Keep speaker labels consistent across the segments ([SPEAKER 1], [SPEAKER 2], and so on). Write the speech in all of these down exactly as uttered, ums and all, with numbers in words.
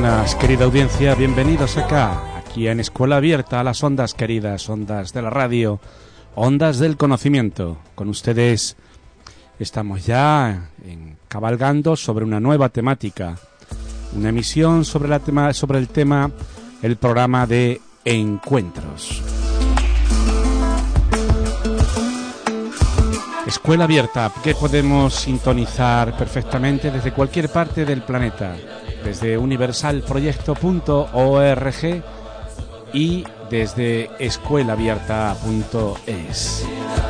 [SPEAKER 1] buenas, querida audiencia, bienvenidos acá, aquí en Escuela Abierta, a las ondas queridas, ondas de la radio, ondas del conocimiento. Con ustedes estamos ya en, cabalgando sobre una nueva temática, una emisión sobre, la tema, sobre el tema, el programa de encuentros. Escuela Abierta, que podemos sintonizar perfectamente desde cualquier parte del planeta, desde universal proyecto punto org y desde escuela abierta punto es.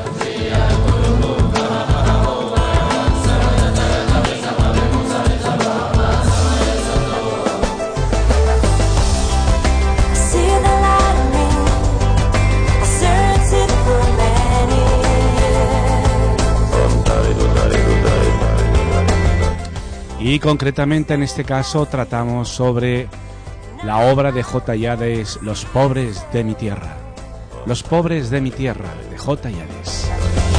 [SPEAKER 1] Y concretamente en este caso tratamos sobre la obra de J. Yades, Los pobres de mi tierra. Los pobres de mi tierra, de J. Yades.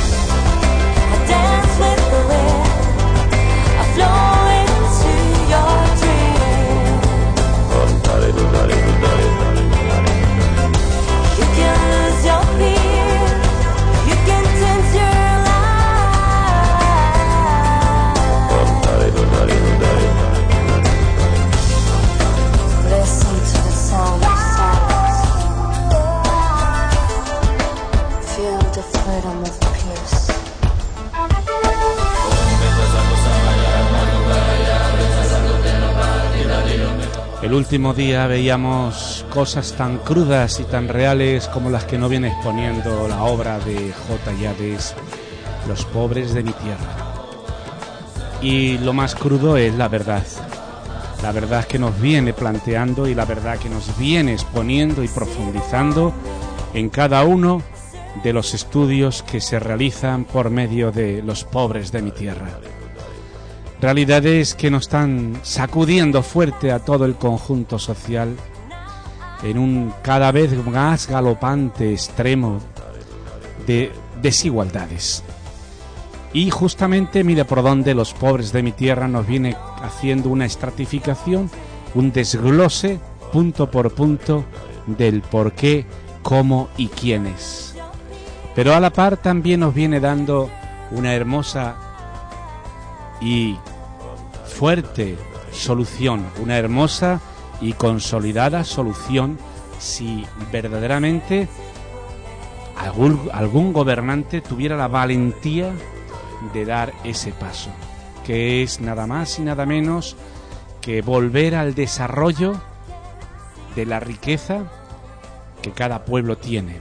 [SPEAKER 1] El último día veíamos cosas tan crudas y tan reales como las que nos viene exponiendo la obra de J. Yades, Los pobres de mi tierra. Y lo más crudo es la verdad. La verdad que nos viene planteando y la verdad que nos viene exponiendo y profundizando en cada uno de los estudios que se realizan por medio de Los pobres de mi tierra. Realidades que nos están sacudiendo fuerte a todo el conjunto social en un cada vez más galopante extremo de desigualdades. Y justamente mire por dónde Los pobres de mi tierra nos viene haciendo una estratificación, un desglose punto por punto del por qué, cómo y quiénes. Pero a la par también nos viene dando una hermosa y fuerte solución, una hermosa y consolidada solución si verdaderamente algún, algún gobernante tuviera la valentía de dar ese paso, que es nada más y nada menos que volver al desarrollo de la riqueza que cada pueblo tiene.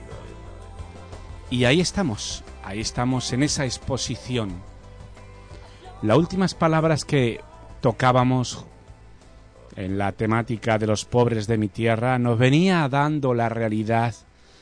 [SPEAKER 1] Y ahí estamos, ahí estamos en esa exposición. Las últimas palabras que tocábamos en la temática de los pobres de mi tierra nos venía dando la realidad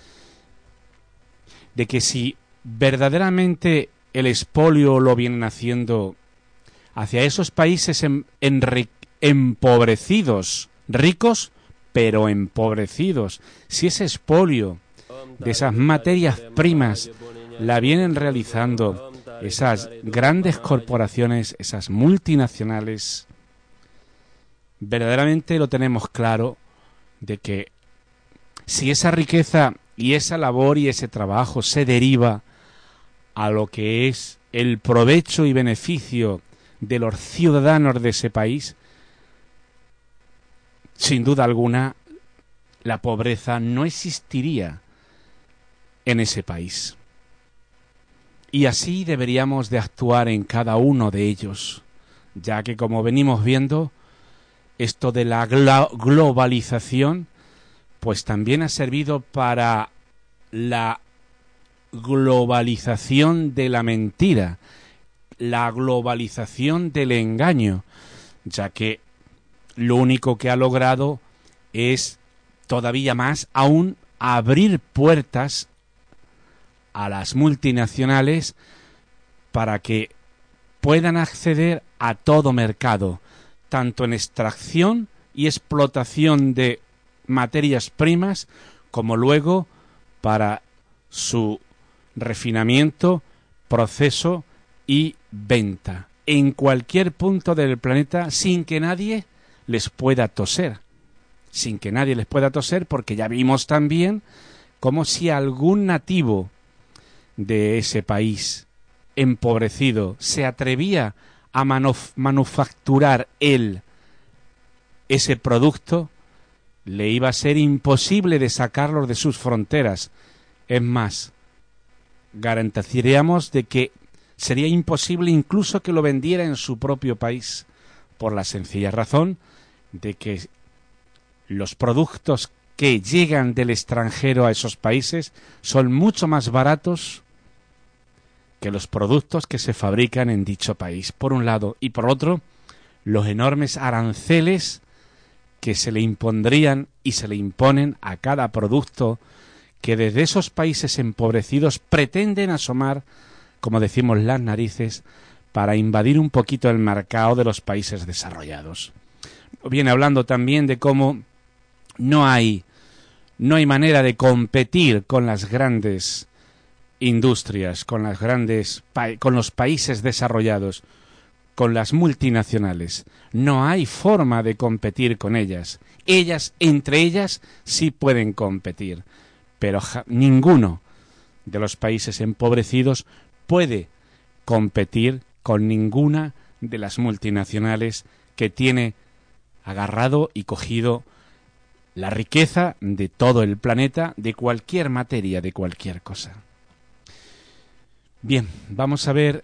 [SPEAKER 1] de que si verdaderamente el expolio lo vienen haciendo hacia esos países en, en, empobrecidos, ricos pero empobrecidos, si ese expolio de esas materias primas la vienen realizando esas grandes corporaciones, esas multinacionales, verdaderamente lo tenemos claro de que si esa riqueza y esa labor y ese trabajo se deriva a lo que es el provecho y beneficio de los ciudadanos de ese país, sin duda alguna la pobreza no existiría en ese país. Y así deberíamos de actuar en cada uno de ellos, ya que como venimos viendo, esto de la glo- globalización, pues también ha servido para la globalización de la mentira, la globalización del engaño, ya que lo único que ha logrado es todavía más aún abrir puertas a las multinacionales para que puedan acceder a todo mercado, tanto en extracción y explotación de materias primas, como luego para su refinamiento, proceso y venta en cualquier punto del planeta sin que nadie les pueda toser, sin que nadie les pueda toser, porque ya vimos también como si algún nativo de ese país empobrecido se atrevía a manuf- manufacturar él ese producto, le iba a ser imposible de sacarlo de sus fronteras. Es más, garantizaríamos de que sería imposible incluso que lo vendiera en su propio país, por la sencilla razón de que los productos que llegan del extranjero a esos países son mucho más baratos que los productos que se fabrican en dicho país, por un lado, y por otro, los enormes aranceles que se le impondrían y se le imponen a cada producto que desde esos países empobrecidos pretenden asomar, como decimos, las narices para invadir un poquito el mercado de los países desarrollados. Viene hablando también de cómo no hay no hay manera de competir con las grandes industrias, con las grandes con los países desarrollados, con las multinacionales. No hay forma de competir con ellas. Ellas, entre ellas, sí pueden competir, pero ja, ninguno de los países empobrecidos puede competir con ninguna de las multinacionales que tiene agarrado y cogido la riqueza de todo el planeta, de cualquier materia, de cualquier cosa. Bien, vamos a ver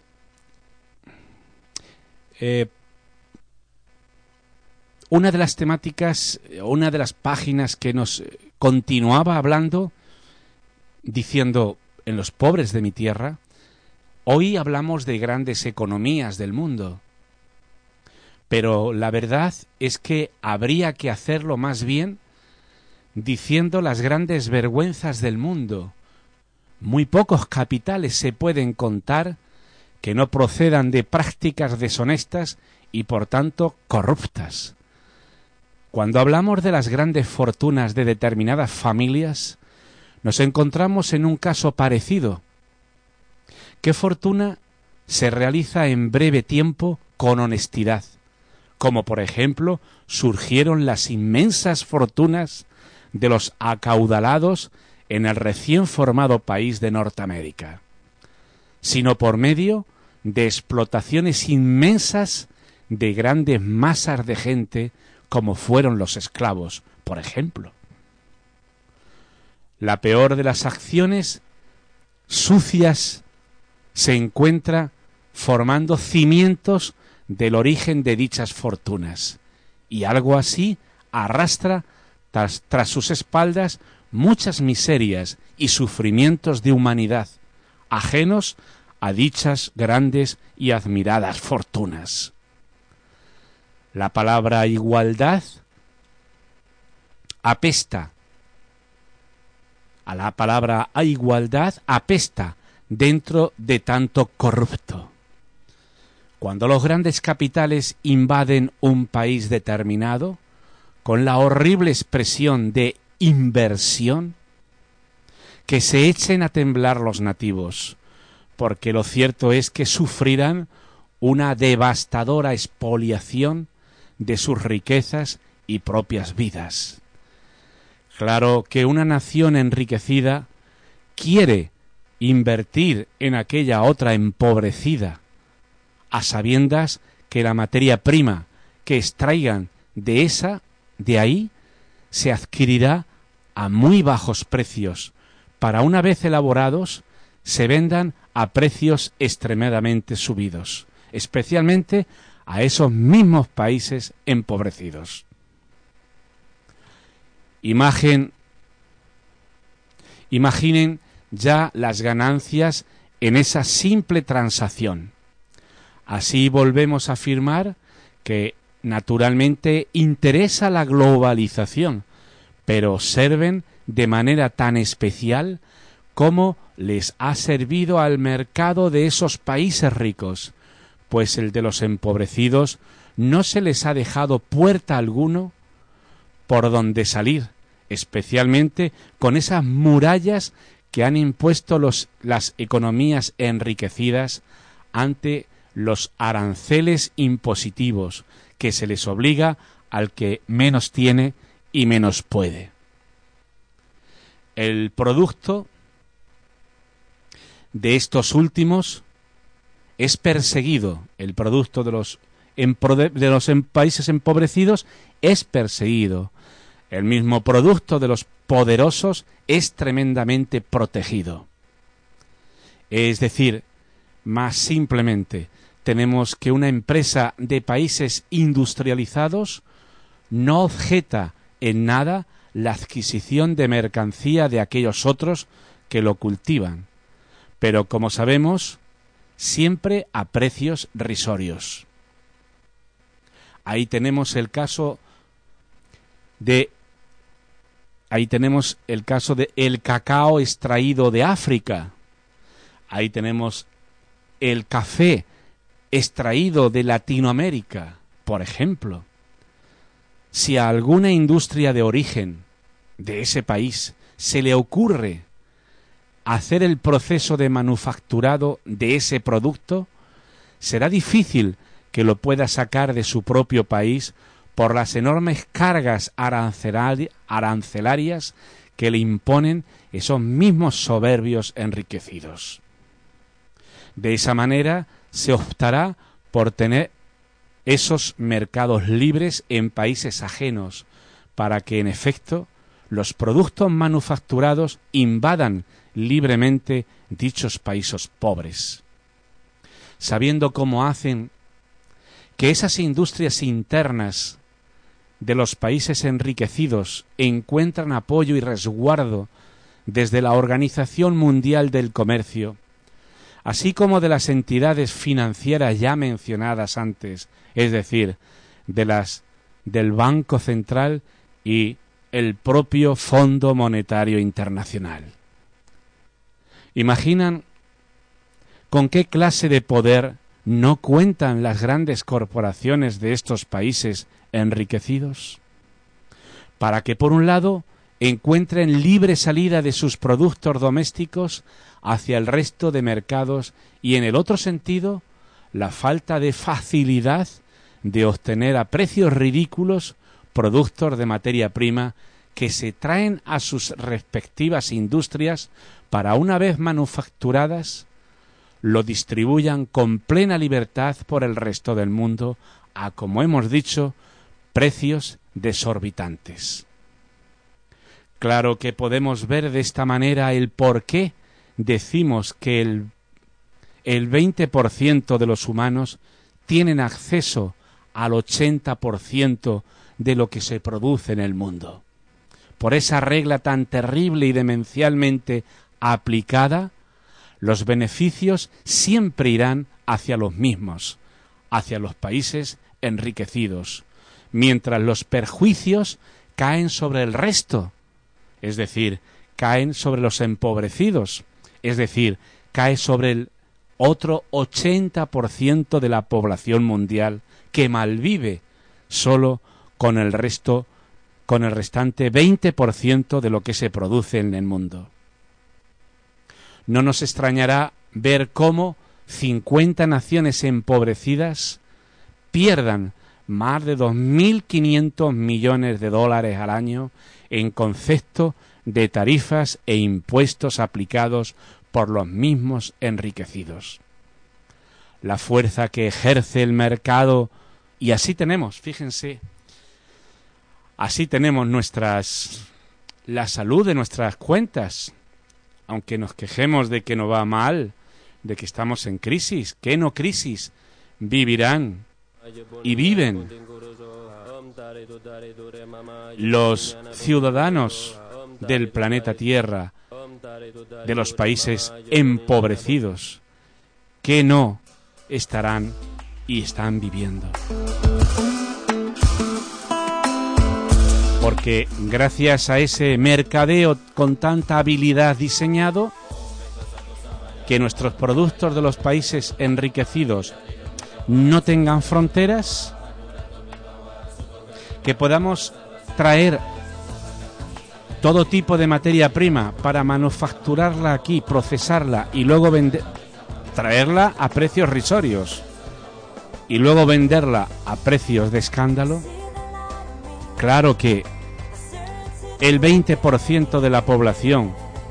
[SPEAKER 1] eh, una de las temáticas, una de las páginas que nos continuaba hablando, diciendo, en los pobres de mi tierra, hoy hablamos de grandes economías del mundo, pero la verdad es que habría que hacerlo más bien diciendo las grandes vergüenzas del mundo. Muy pocos capitales se pueden contar que no procedan de prácticas deshonestas y por tanto corruptas. Cuando hablamos de las grandes fortunas de determinadas familias, nos encontramos en un caso parecido. ¿Qué fortuna se realiza en breve tiempo con honestidad? Como por ejemplo surgieron las inmensas fortunas de los acaudalados en el recién formado país de Norteamérica, sino por medio de explotaciones inmensas de grandes masas de gente como fueron los esclavos, por ejemplo. La peor de las acciones sucias se encuentra formando cimientos del origen de dichas fortunas, y algo así arrastra tras, tras sus espaldas muchas miserias y sufrimientos de humanidad, ajenos a dichas grandes y admiradas fortunas. La palabra igualdad apesta, a la palabra igualdad apesta dentro de tanto corrupto. Cuando los grandes capitales invaden un país determinado, con la horrible expresión de inversión, que se echen a temblar los nativos, porque lo cierto es que sufrirán una devastadora expoliación de sus riquezas y propias vidas. Claro que una nación enriquecida quiere invertir en aquella otra empobrecida, a sabiendas que la materia prima que extraigan de esa, de ahí, se adquirirá a muy bajos precios, para una vez elaborados, se vendan a precios extremadamente subidos, especialmente a esos mismos países empobrecidos. Imagen, imaginen ya las ganancias en esa simple transacción. Así volvemos a afirmar que naturalmente interesa la globalización, pero observen de manera tan especial cómo les ha servido al mercado de esos países ricos, pues el de los empobrecidos no se les ha dejado puerta alguno por donde salir, especialmente con esas murallas que han impuesto los, las economías enriquecidas ante los aranceles impositivos que se les obliga al que menos tiene y menos puede. El producto de estos últimos es perseguido, el producto de los, de los países empobrecidos es perseguido. El mismo producto de los poderosos es tremendamente protegido. Es decir, más simplemente, tenemos que una empresa de países industrializados no objeta en nada la adquisición de mercancía de aquellos otros que lo cultivan, pero como sabemos, siempre a precios risorios. Ahí tenemos el caso de ahí tenemos el caso de el cacao extraído de África. Ahí tenemos el café extraído de Latinoamérica, por ejemplo. Si a alguna industria de origen de ese país se le ocurre hacer el proceso de manufacturado de ese producto, será difícil que lo pueda sacar de su propio país por las enormes cargas arancelarias que le imponen esos mismos soberbios enriquecidos. De esa manera se optará por tener esos mercados libres en países ajenos, para que en efecto los productos manufacturados invadan libremente dichos países pobres, sabiendo cómo hacen que esas industrias internas de los países enriquecidos encuentran apoyo y resguardo desde la Organización Mundial del Comercio, así como de las entidades financieras ya mencionadas antes, es decir, de las del Banco Central y el propio Fondo Monetario Internacional. ¿Imaginan con qué clase de poder no cuentan las grandes corporaciones de estos países enriquecidos? Para que, por un lado, encuentren libre salida de sus productos domésticos hacia el resto de mercados y, en el otro sentido, la falta de facilidad de obtener a precios ridículos productos de materia prima que se traen a sus respectivas industrias para, una vez manufacturadas, lo distribuyan con plena libertad por el resto del mundo a, como hemos dicho, precios desorbitantes. Claro que podemos ver de esta manera el por qué decimos que el, el veinte por ciento de los humanos tienen acceso al ochenta por ciento de lo que se produce en el mundo. Por esa regla tan terrible y demencialmente aplicada, los beneficios siempre irán hacia los mismos, hacia los países enriquecidos, mientras los perjuicios caen sobre el resto, es decir, caen sobre los empobrecidos, es decir, cae sobre el otro ochenta por ciento de la población mundial que malvive solo con el resto, con el restante veinte por ciento de lo que se produce en el mundo. No nos extrañará ver cómo cincuenta naciones empobrecidas pierdan más de dos mil quinientos millones de dólares al año en concepto de tarifas e impuestos aplicados por los mismos enriquecidos. La fuerza que ejerce el mercado, y así tenemos, fíjense, así tenemos nuestras, la salud de nuestras cuentas, aunque nos quejemos de que no va mal, de que estamos en crisis, ¿qué no crisis? Vivirán y viven los ciudadanos del planeta Tierra, de los países empobrecidos, que no estarán y están viviendo. Porque gracias a ese mercadeo con tanta habilidad diseñado, que nuestros productos de los países enriquecidos no tengan fronteras, que podamos traer todo tipo de materia prima para manufacturarla aquí, procesarla y luego vender, traerla a precios risorios y luego venderla a precios de escándalo. Claro que el veinte por ciento de la población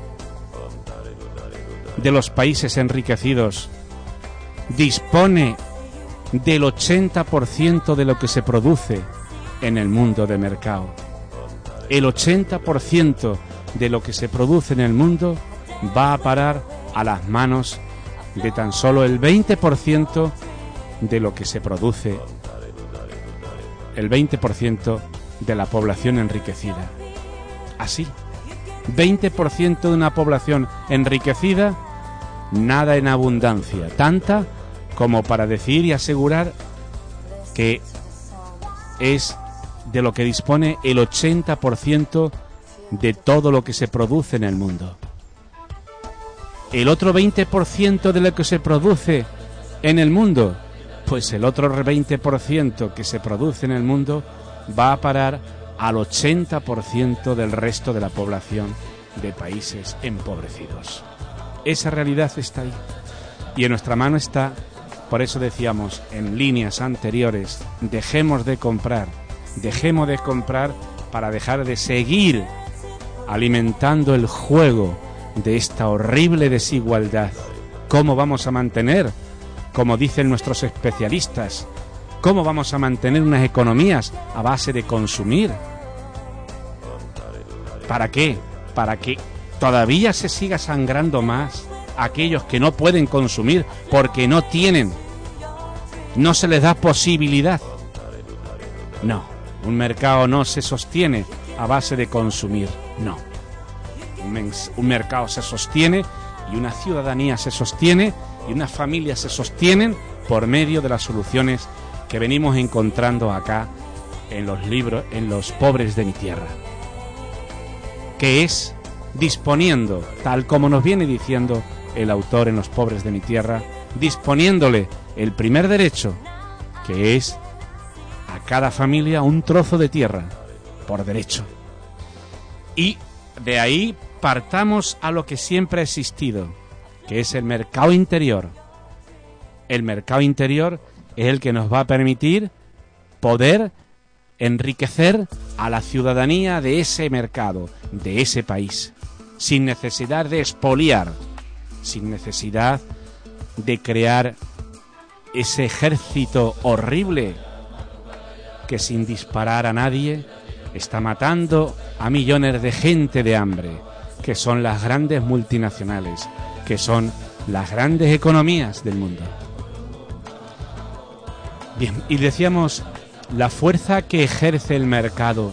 [SPEAKER 1] de los países enriquecidos dispone del ochenta por ciento de lo que se produce en el mundo de mercado. El ochenta por ciento de lo que se produce en el mundo va a parar a las manos de tan solo el veinte por ciento de lo que se produce, el veinte por ciento de la población enriquecida. Así, veinte por ciento de una población enriquecida, nada en abundancia, tanta como para decir y asegurar que es de lo que dispone el ochenta por ciento de todo lo que se produce en el mundo. El otro veinte por ciento de lo que se produce en el mundo, pues el otro veinte por ciento que se produce en el mundo va a parar al ochenta por ciento del resto de la población de países empobrecidos. Esa realidad está ahí y en nuestra mano está. Por eso decíamos en líneas anteriores, dejemos de comprar, dejemos de comprar para dejar de seguir alimentando el juego de esta horrible desigualdad. ¿Cómo vamos a mantener, como dicen nuestros especialistas, cómo vamos a mantener unas economías a base de consumir? ¿Para qué? Para que todavía se siga sangrando más a aquellos que no pueden consumir porque no tienen, no se les da posibilidad. No, un mercado no se sostiene a base de consumir, no. Un, un mercado se sostiene y una ciudadanía se sostiene y unas familias se sostienen por medio de las soluciones que venimos encontrando acá en los libros, en Los pobres de mi tierra, que es disponiendo, tal como nos viene diciendo el autor en Los pobres de mi tierra, disponiéndole el primer derecho, que es a cada familia un trozo de tierra, por derecho. Y de ahí partamos a lo que siempre ha existido, que es el mercado interior. El mercado interior es el que nos va a permitir poder enriquecer a la ciudadanía de ese mercado, de ese país, sin necesidad de expoliar, sin necesidad de crear ese ejército horrible que sin disparar a nadie está matando a millones de gente de hambre, que son las grandes multinacionales, que son las grandes economías del mundo. Bien, y decíamos, la fuerza que ejerce el mercado,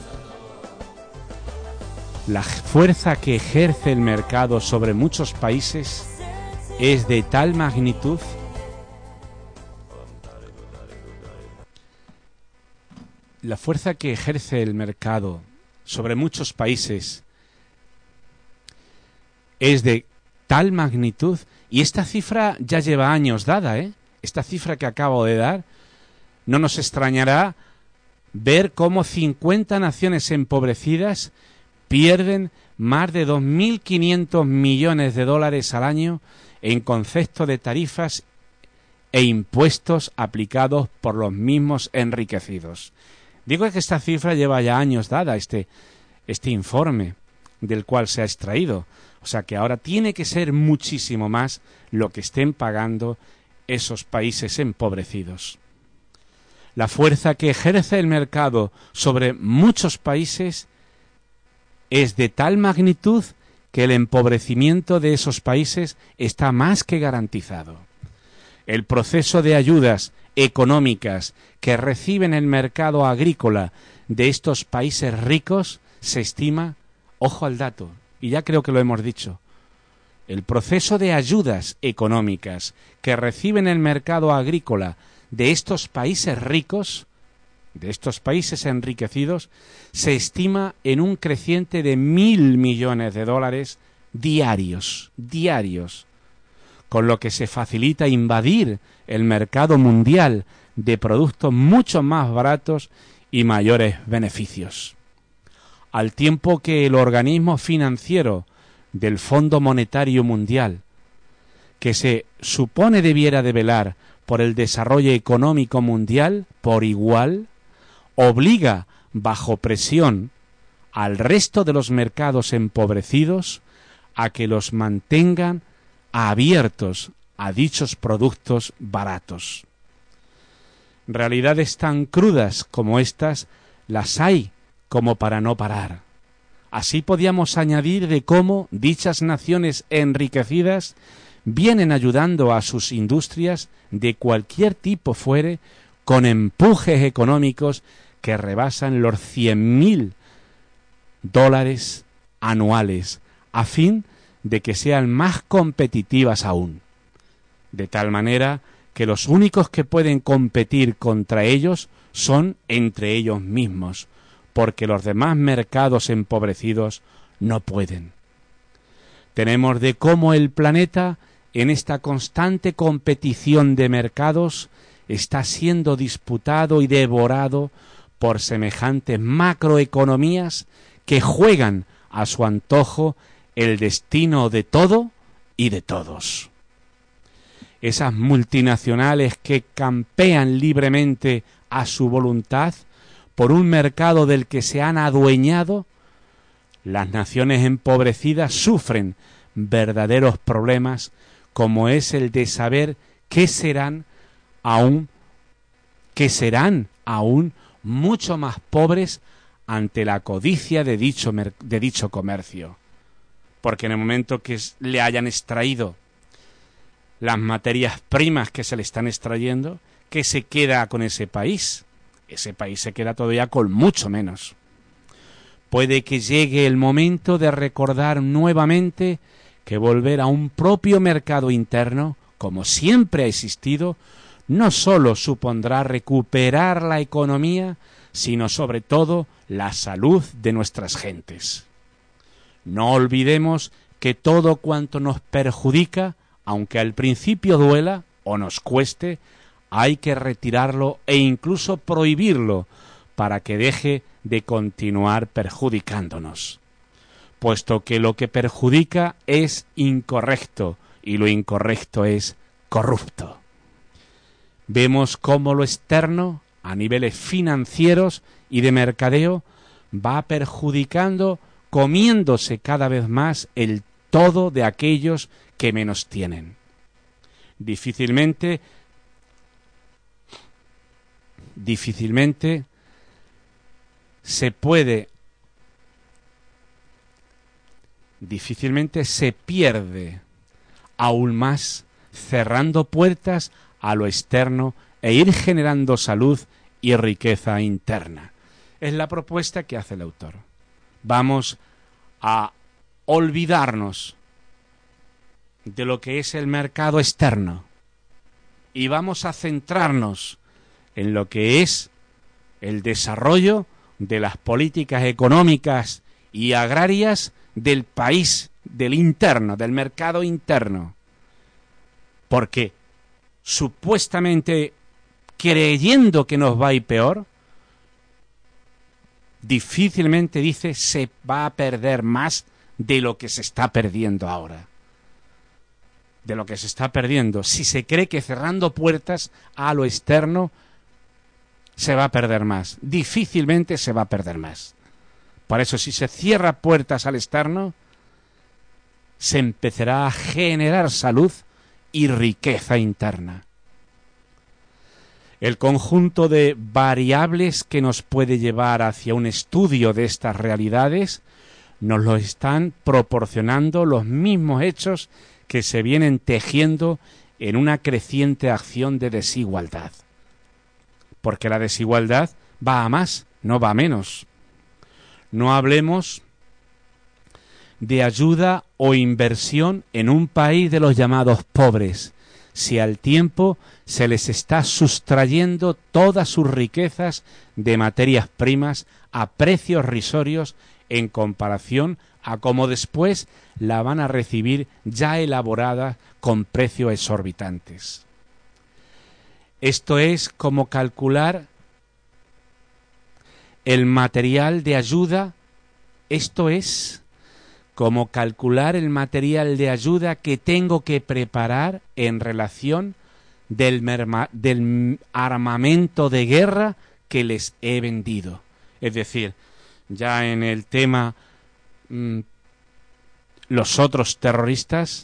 [SPEAKER 1] la fuerza que ejerce el mercado sobre muchos países es de tal magnitud la fuerza que ejerce el mercado sobre muchos países es de tal magnitud, y esta cifra ya lleva años dada, ¿eh? Esta cifra que acabo de dar, no nos extrañará ver cómo cincuenta naciones empobrecidas pierden más de dos mil quinientos millones de dólares al año en concepto de tarifas e impuestos aplicados por los mismos enriquecidos. Digo que esta cifra lleva ya años dada, este, este informe del cual se ha extraído. O sea que ahora tiene que ser muchísimo más lo que estén pagando esos países empobrecidos. La fuerza que ejerce el mercado sobre muchos países es de tal magnitud que el empobrecimiento de esos países está más que garantizado. El proceso de ayudas económicas que reciben el mercado agrícola de estos países ricos se estima, ojo al dato, y ya creo que lo hemos dicho, el proceso de ayudas económicas que reciben el mercado agrícola de estos países ricos, de estos países enriquecidos, se estima en un creciente de mil millones de dólares diarios, diarios, con lo que se facilita invadir el mercado mundial de productos mucho más baratos y mayores beneficios. Al tiempo que el organismo financiero del Fondo Monetario Mundial, que se supone debiera de velar por el desarrollo económico mundial por igual, obliga bajo presión al resto de los mercados empobrecidos a que los mantengan abiertos a dichos productos baratos. Realidades tan crudas como estas las hay como para no parar. Así podíamos añadir de cómo dichas naciones enriquecidas vienen ayudando a sus industrias de cualquier tipo fuere con empujes económicos que rebasan los cien mil dólares anuales a fin de que sean más competitivas aún. De tal manera que los únicos que pueden competir contra ellos son entre ellos mismos, porque los demás mercados empobrecidos no pueden. Tenemos de cómo el planeta, en esta constante competición de mercados, está siendo disputado y devorado por semejantes macroeconomías que juegan a su antojo el destino de todo y de todos. Esas multinacionales que campean libremente a su voluntad por un mercado del que se han adueñado, las naciones empobrecidas sufren verdaderos problemas, como es el de saber qué serán aún, que serán aún mucho más pobres ante la codicia de dicho, de dicho comercio. Porque en el momento que le hayan extraído las materias primas que se le están extrayendo, ¿qué se queda con ese país? Ese país se queda todavía con mucho menos. Puede que llegue el momento de recordar nuevamente que volver a un propio mercado interno, como siempre ha existido, no sólo supondrá recuperar la economía, sino sobre todo la salud de nuestras gentes. No olvidemos que todo cuanto nos perjudica, aunque al principio duela o nos cueste, hay que retirarlo e incluso prohibirlo para que deje de continuar perjudicándonos, puesto que lo que perjudica es incorrecto y lo incorrecto es corrupto. Vemos cómo lo externo, a niveles financieros y de mercadeo, va perjudicando, comiéndose cada vez más el todo de aquellos que menos tienen. Difícilmente, difícilmente se puede, difícilmente se pierde aún más cerrando puertas a lo externo e ir generando salud y riqueza interna. Es la propuesta que hace el autor. Vamos a olvidarnos de lo que es el mercado externo y vamos a centrarnos en lo que es el desarrollo de las políticas económicas y agrarias del país, del interno, del mercado interno. Porque supuestamente creyendo que nos va a ir peor, difícilmente dice se va a perder más de lo que se está perdiendo ahora. De lo que se está perdiendo. Si se cree que cerrando puertas a lo externo se va a perder más. Difícilmente se va a perder más. Por eso, si se cierra puertas al externo, se empezará a generar salud y riqueza interna. El conjunto de variables que nos puede llevar hacia un estudio de estas realidades nos lo están proporcionando los mismos hechos que se vienen tejiendo en una creciente acción de desigualdad. Porque la desigualdad va a más, no va a menos. No hablemos de ayuda o inversión en un país de los llamados pobres, si al tiempo se les está sustrayendo todas sus riquezas de materias primas a precios risorios en comparación a cómo después la van a recibir ya elaborada con precios exorbitantes. Esto es como calcular el material de ayuda, esto es como calcular el material de ayuda que tengo que preparar en relación del, merma, del armamento de guerra que les he vendido. Es decir, ya en el tema mmm, los otros terroristas,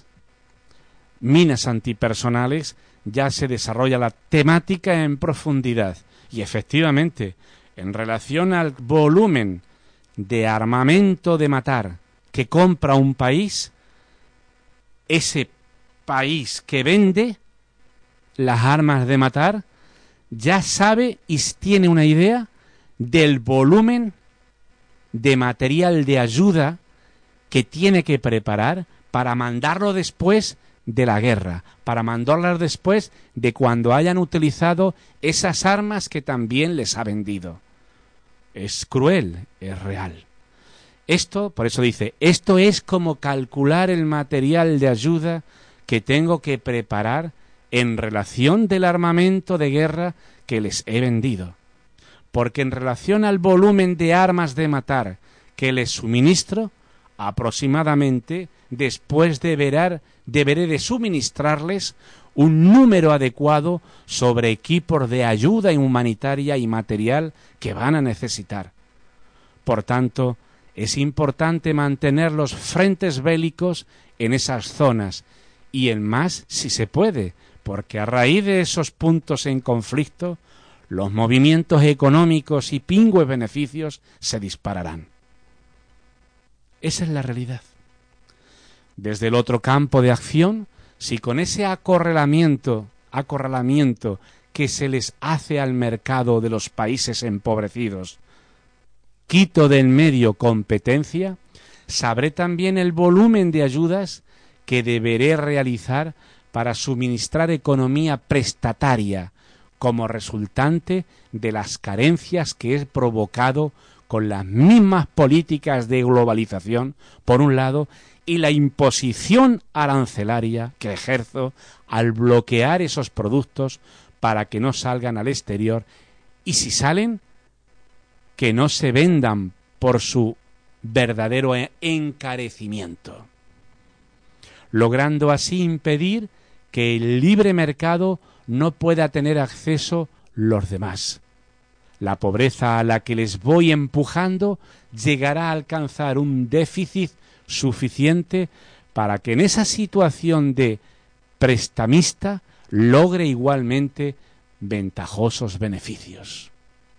[SPEAKER 1] minas antipersonales, ya se desarrolla la temática en profundidad. Y efectivamente, en relación al volumen de armamento de matar que compra un país, ese país que vende las armas de matar ya sabe y tiene una idea del volumen de material de ayuda que tiene que preparar para mandarlo después de la guerra, para mandarlo después de cuando hayan utilizado esas armas que también les ha vendido. Es cruel, es real. Esto, por eso dice, esto es como calcular el material de ayuda que tengo que preparar en relación del armamento de guerra que les he vendido. Porque en relación al volumen de armas de matar que les suministro, aproximadamente después de verar, deberé de suministrarles un número adecuado sobre equipos de ayuda humanitaria y material que van a necesitar. Por tanto, es importante mantener los frentes bélicos en esas zonas, y en más si se puede, porque a raíz de esos puntos en conflicto, los movimientos económicos y pingües beneficios se dispararán. Esa es la realidad. Desde el otro campo de acción, si con ese acorralamiento, acorralamiento que se les hace al mercado de los países empobrecidos, quito del medio competencia, sabré también el volumen de ayudas que deberé realizar para suministrar economía prestataria como resultante de las carencias que he provocado con las mismas políticas de globalización, por un lado, y la imposición arancelaria que ejerzo al bloquear esos productos para que no salgan al exterior, y si salen, que no se vendan por su verdadero encarecimiento, logrando así impedir que el libre mercado no pueda tener acceso los demás. La pobreza a la que les voy empujando llegará a alcanzar un déficit suficiente para que en esa situación de prestamista logre igualmente ventajosos beneficios.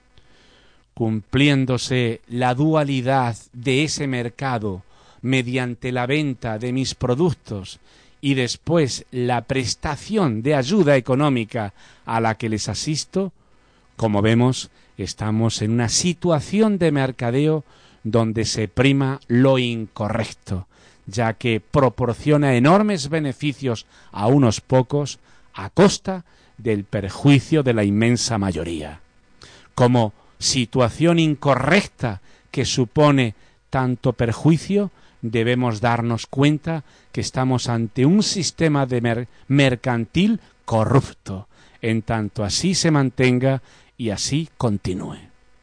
[SPEAKER 1] Cumpliéndose la dualidad de ese mercado mediante la venta de mis productos y después la prestación de ayuda económica a la que les asisto, como vemos, estamos en una situación de mercadeo donde se prima lo incorrecto, ya que proporciona enormes beneficios a unos pocos a costa del perjuicio de la inmensa mayoría. Como situación incorrecta que supone tanto perjuicio, debemos darnos cuenta que estamos ante un sistema de mer- mercantil corrupto, en tanto así se mantenga y así continúe.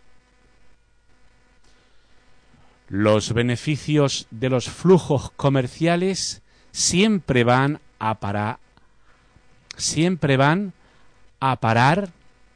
[SPEAKER 1] Los beneficios de los flujos comerciales siempre van a parar, siempre van a parar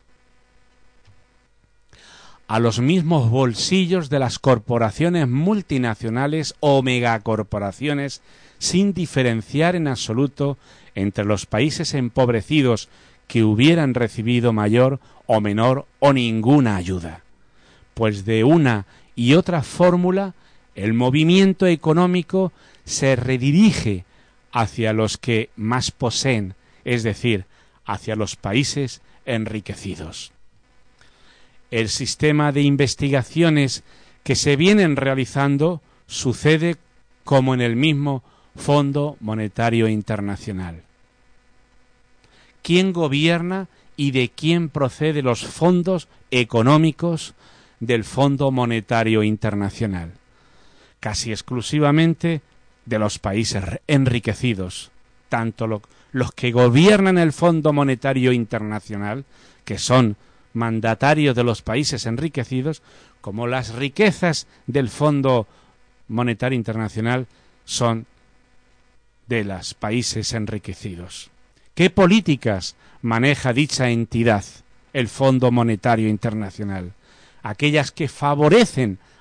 [SPEAKER 1] a los mismos bolsillos de las corporaciones multinacionales o megacorporaciones, sin diferenciar en absoluto entre los países empobrecidos que hubieran recibido mayor o menor o ninguna ayuda. Pues de una y otra fórmula, el movimiento económico se redirige hacia los que más poseen, es decir, hacia los países enriquecidos. El sistema de investigaciones que se vienen realizando sucede como en el mismo Fondo Monetario Internacional. ¿Quién gobierna y de quién procede los fondos económicos del Fondo Monetario Internacional? Casi exclusivamente de los países enriquecidos, tanto lo, los que gobiernan el Fondo Monetario Internacional, que son mandatarios de los países enriquecidos, como las riquezas del Fondo Monetario Internacional son de los países enriquecidos. ¿Qué políticas maneja dicha entidad, el Fondo Monetario Internacional? Aquellas que favorecen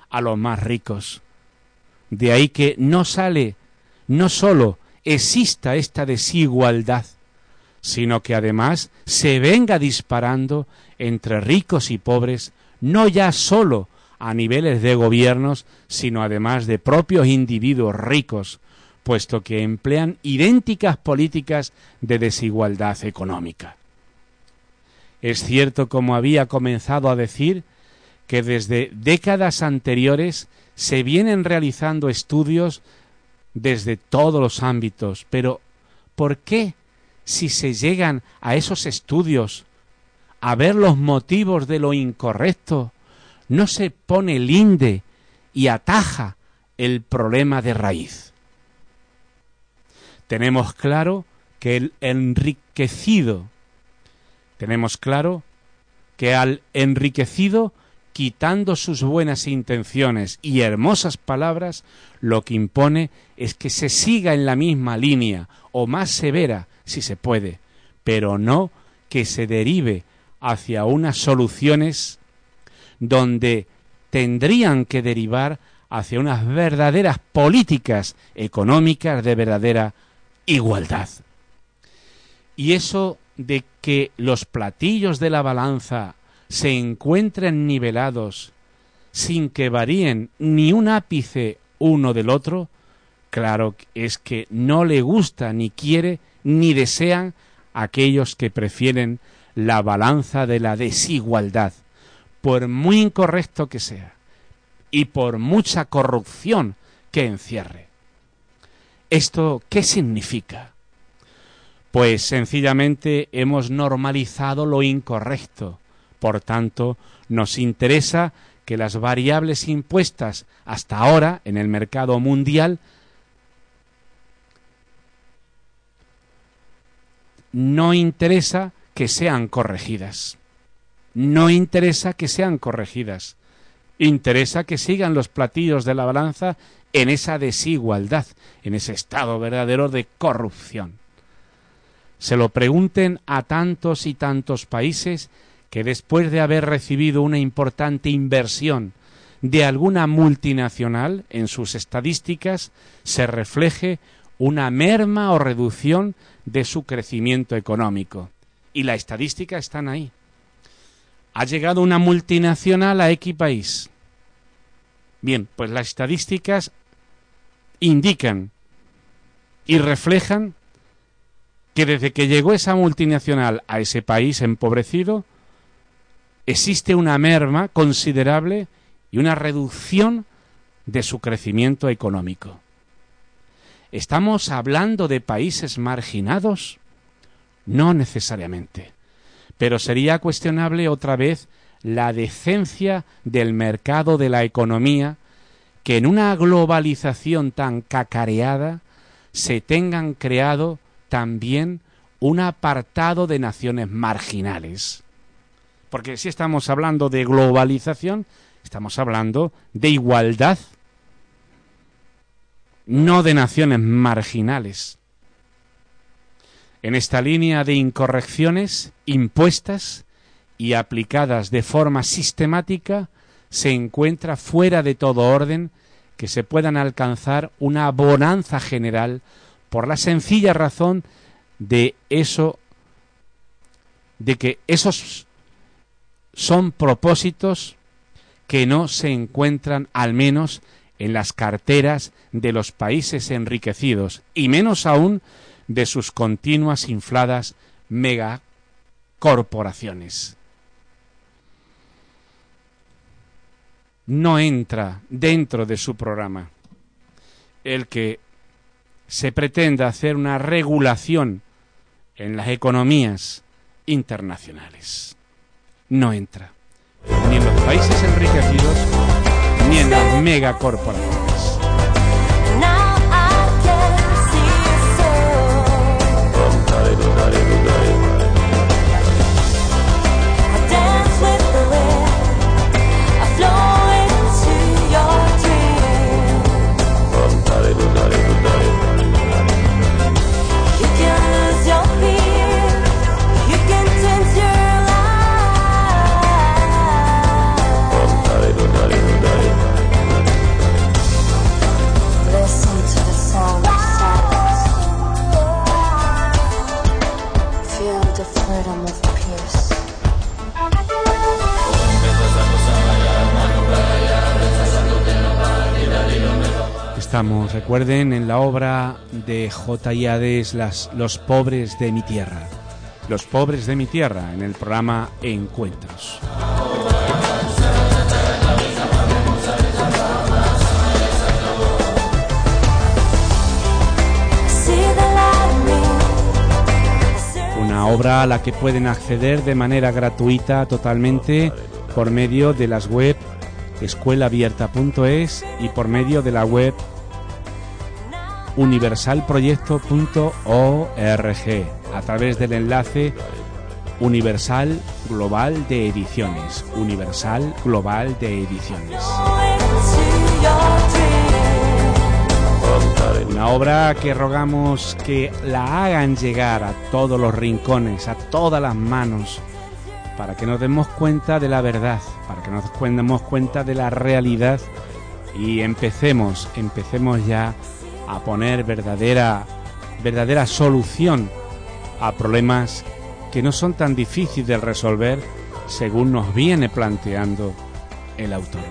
[SPEAKER 1] a los más ricos. De ahí que no sale, no solo exista esta desigualdad, sino que además se venga disparando entre ricos y pobres, no ya solo a niveles de gobiernos, sino además de propios individuos ricos, puesto que emplean idénticas políticas de desigualdad económica. Es cierto, como había comenzado a decir, que desde décadas anteriores se vienen realizando estudios desde todos los ámbitos, pero ¿por qué, si se llegan a esos estudios a ver los motivos de lo incorrecto, no se pone linde y ataja el problema de raíz? Tenemos claro que el enriquecido, tenemos claro que al enriquecido, quitando sus buenas intenciones y hermosas palabras, lo que impone es que se siga en la misma línea, o más severa, si se puede, pero no que se derive hacia unas soluciones donde tendrían que derivar hacia unas verdaderas políticas económicas de verdadera igualdad. Y eso de que los platillos de la balanza se encuentren nivelados sin que varíen ni un ápice uno del otro, claro es que no le gusta, ni quiere, ni desean aquellos que prefieren la balanza de la desigualdad, por muy incorrecto que sea y por mucha corrupción que encierre. ¿Esto qué significa? Pues sencillamente hemos normalizado lo incorrecto. Por tanto, nos interesa que las variables impuestas hasta ahora en el mercado mundial no interesa que sean corregidas. No interesa que sean corregidas. Interesa que sigan los platillos de la balanza en esa desigualdad, en ese estado verdadero de corrupción. Se lo pregunten a tantos y tantos países que después de haber recibido una importante inversión de alguna multinacional en sus estadísticas, se refleje una merma o reducción de su crecimiento económico. Y la estadística están ahí. Ha llegado una multinacional a X país. Bien, pues las estadísticas indican y reflejan que desde que llegó esa multinacional a ese país empobrecido, existe una merma considerable y una reducción de su crecimiento económico. ¿Estamos hablando de países marginados? No necesariamente, pero sería cuestionable otra vez la decencia del mercado de la economía, que en una globalización tan cacareada se tengan creado también un apartado de naciones marginales. Porque si estamos hablando de globalización, estamos hablando de igualdad, no de naciones marginales. En esta línea de incorrecciones impuestas y aplicadas de forma sistemática, se encuentra fuera de todo orden que se puedan alcanzar una bonanza general por la sencilla razón de eso, de que esos son propósitos que no se encuentran al menos en las carteras de los países enriquecidos, y menos aún de sus continuas infladas megacorporaciones. No entra dentro de su programa el que se pretenda hacer una regulación en las economías internacionales. No entra ni en los países enriquecidos ni en las megacorporaciones. estamos, recuerden, en la obra de J. I. Hades, las, Los pobres de mi tierra. Los pobres de mi tierra, en el programa Encuentros. Una obra a la que pueden acceder de manera gratuita totalmente por medio de las web escuela abierta punto es y por medio de la web universal proyecto punto org a través del enlace Universal Global de Ediciones. Universal Global de Ediciones. Una obra que rogamos que la hagan llegar a todos los rincones, a todas las manos, para que nos demos cuenta de la verdad, para que nos demos cuenta de la realidad y empecemos, empecemos ya a poner verdadera, verdadera solución a problemas que no son tan difíciles de resolver según nos viene planteando el autor.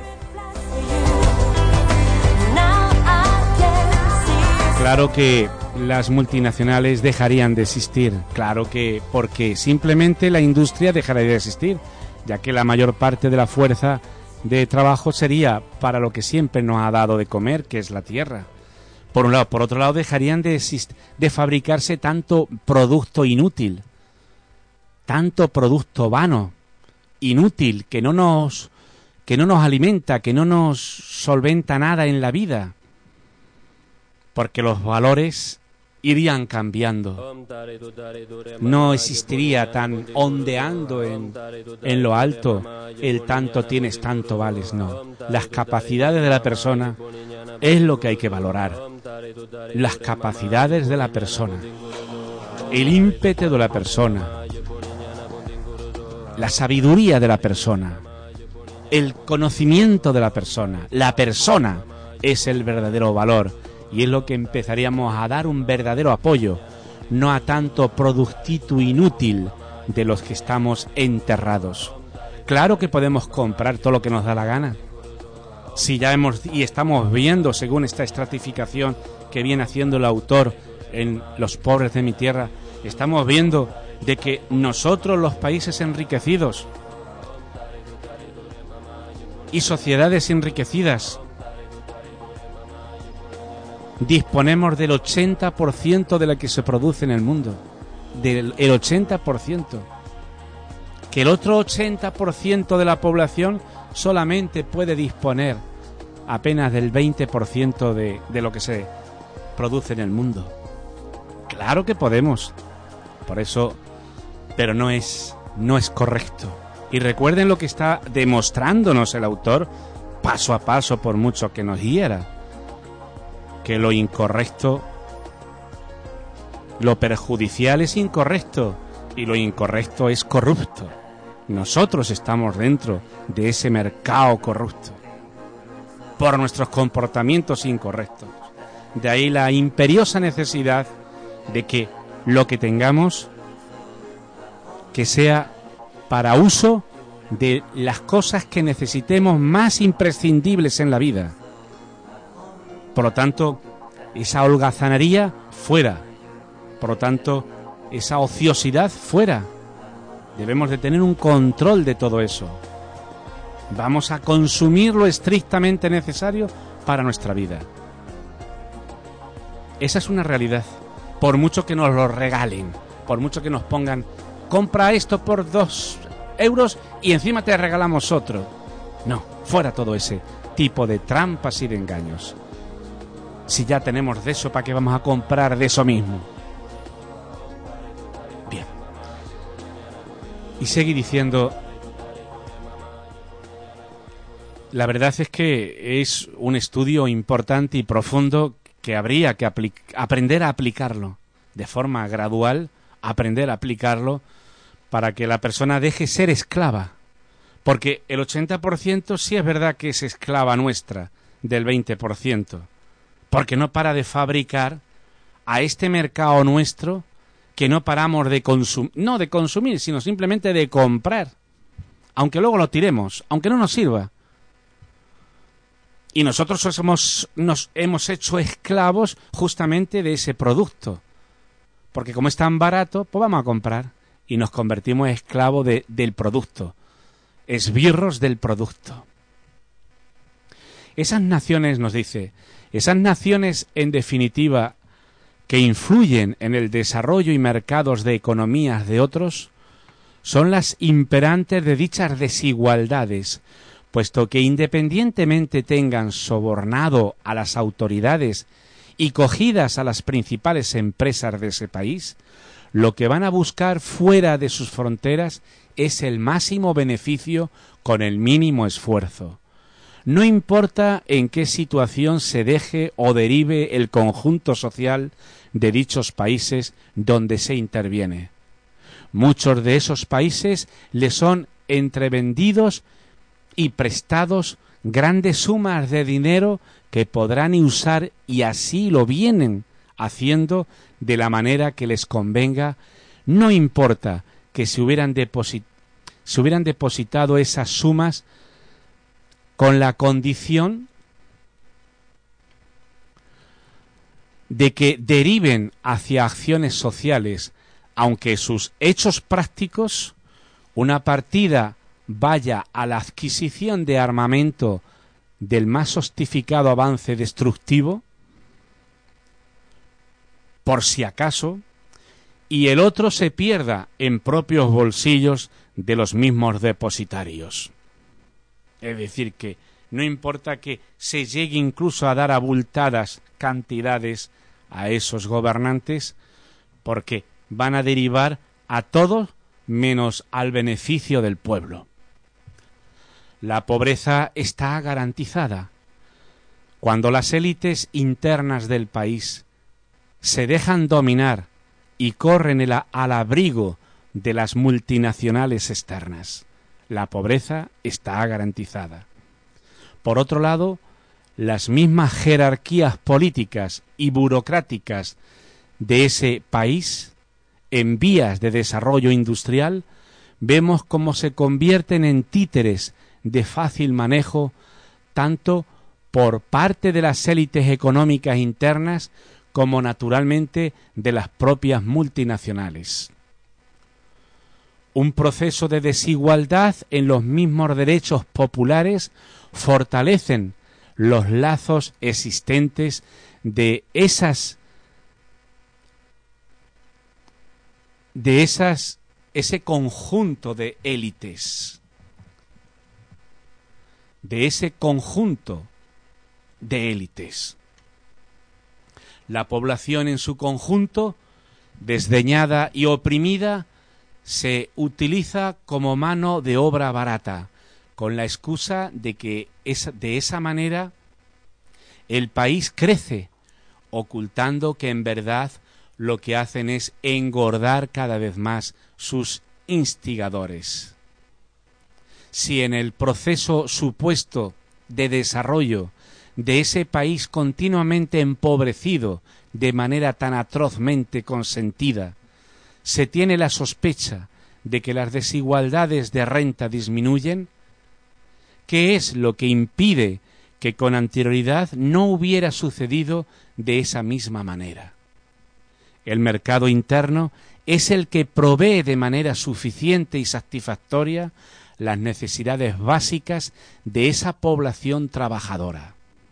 [SPEAKER 1] Claro que las multinacionales dejarían de existir, claro que porque simplemente la industria dejaría de existir, ya que la mayor parte de la fuerza de trabajo sería para lo que siempre nos ha dado de comer, que es la tierra. Por un lado, por otro lado, dejarían de exist- de fabricarse tanto producto inútil, tanto producto vano, inútil, que no nos que no nos alimenta, que no nos solventa nada en la vida. Porque los valores irían cambiando. No existiría tan ondeando en, en lo alto el tanto tienes, tanto vales, no. Las capacidades de la persona es lo que hay que valorar. Las capacidades de la persona, el ímpetu de la persona, la sabiduría de la persona, el conocimiento de la persona. La persona es el verdadero valor. Y es lo que empezaríamos a dar un verdadero apoyo, no a tanto productito inútil de los que estamos enterrados. Claro que podemos comprar todo lo que nos da la gana. Si ya hemos y estamos viendo, según esta estratificación que viene haciendo el autor en Los pobres de mi tierra, estamos viendo de que nosotros, los países enriquecidos y sociedades enriquecidas, disponemos del ochenta por ciento de lo que se produce en el mundo. Del el ochenta por ciento. Que el otro ochenta por ciento de la población solamente puede disponer apenas del veinte por ciento de, de lo que se produce en el mundo. Claro que podemos. Por eso, pero no es, no es correcto. Y recuerden lo que está demostrándonos el autor paso a paso, por mucho que nos hiera. Que lo incorrecto, lo perjudicial es incorrecto y lo incorrecto es corrupto. Nosotros estamos dentro de ese mercado corrupto por nuestros comportamientos incorrectos. De ahí la imperiosa necesidad de que lo que tengamos que sea para uso de las cosas que necesitemos más imprescindibles en la vida. Por lo tanto, esa holgazanería fuera. Por lo tanto, esa ociosidad fuera. Debemos de tener un control de todo eso. Vamos a consumir lo estrictamente necesario para nuestra vida. Esa es una realidad. Por mucho que nos lo regalen, por mucho que nos pongan, compra esto por dos euros y encima te regalamos otro. No, fuera todo ese tipo de trampas y de engaños. Si ya tenemos de eso, ¿para qué vamos a comprar de eso mismo? Bien. Y seguí diciendo, la verdad es que es un estudio importante y profundo que habría que apli- aprender a aplicarlo de forma gradual, aprender a aplicarlo para que la persona deje ser esclava. Porque el ochenta por ciento sí es verdad que es esclava nuestra del veinte por ciento. Porque no para de fabricar a este mercado nuestro que no paramos de consumir, no de consumir, sino simplemente de comprar, aunque luego lo tiremos, aunque no nos sirva. Y nosotros hemos, nos hemos hecho esclavos justamente de ese producto. Porque como es tan barato, pues vamos a comprar. Y nos convertimos en esclavos de, del producto. Esbirros del producto. Esas naciones, nos dice, esas naciones en definitiva que influyen en el desarrollo y mercados de economías de otros, son las imperantes de dichas desigualdades, puesto que independientemente tengan sobornado a las autoridades y cogidas a las principales empresas de ese país, lo que van a buscar fuera de sus fronteras es el máximo beneficio con el mínimo esfuerzo. No importa en qué situación se deje o derive el conjunto social de dichos países donde se interviene. Muchos de esos países les son entrevendidos y prestados grandes sumas de dinero que podrán usar y así lo vienen haciendo de la manera que les convenga, no importa que se hubieran, deposit- se hubieran depositado esas sumas con la condición de que deriven hacia acciones sociales, aunque sus hechos prácticos, una partida vaya a la adquisición de armamento del más sofisticado avance destructivo, por si acaso, y el otro se pierda en propios bolsillos de los mismos depositarios. Es decir, que no importa que se llegue incluso a dar abultadas cantidades a esos gobernantes, porque van a derivar a todos menos al beneficio del pueblo. La pobreza está garantizada. Cuando las élites internas del país se dejan dominar y corren el, al abrigo de las multinacionales externas, la pobreza está garantizada. Por otro lado, las mismas jerarquías políticas y burocráticas de ese país, en vías de desarrollo industrial, vemos cómo se convierten en títeres de fácil manejo, tanto por parte de las élites económicas internas como naturalmente de las propias multinacionales. Un proceso de desigualdad en los mismos derechos populares fortalecen los lazos existentes de esas de esas ese conjunto de élites, de ese conjunto de élites. La población en su conjunto, desdeñada y oprimida, se utiliza como mano de obra barata, con la excusa de que es, de esa manera el país crece, ocultando que en verdad lo que hacen es engordar cada vez más sus instigadores. Si en el proceso supuesto de desarrollo de ese país continuamente empobrecido de manera tan atrozmente consentida, se tiene la sospecha de que las desigualdades de renta disminuyen, ¿qué es lo que impide que con anterioridad no hubiera sucedido de esa misma manera? El mercado interno es el que provee de manera suficiente y satisfactoria las necesidades básicas de esa población trabajadora.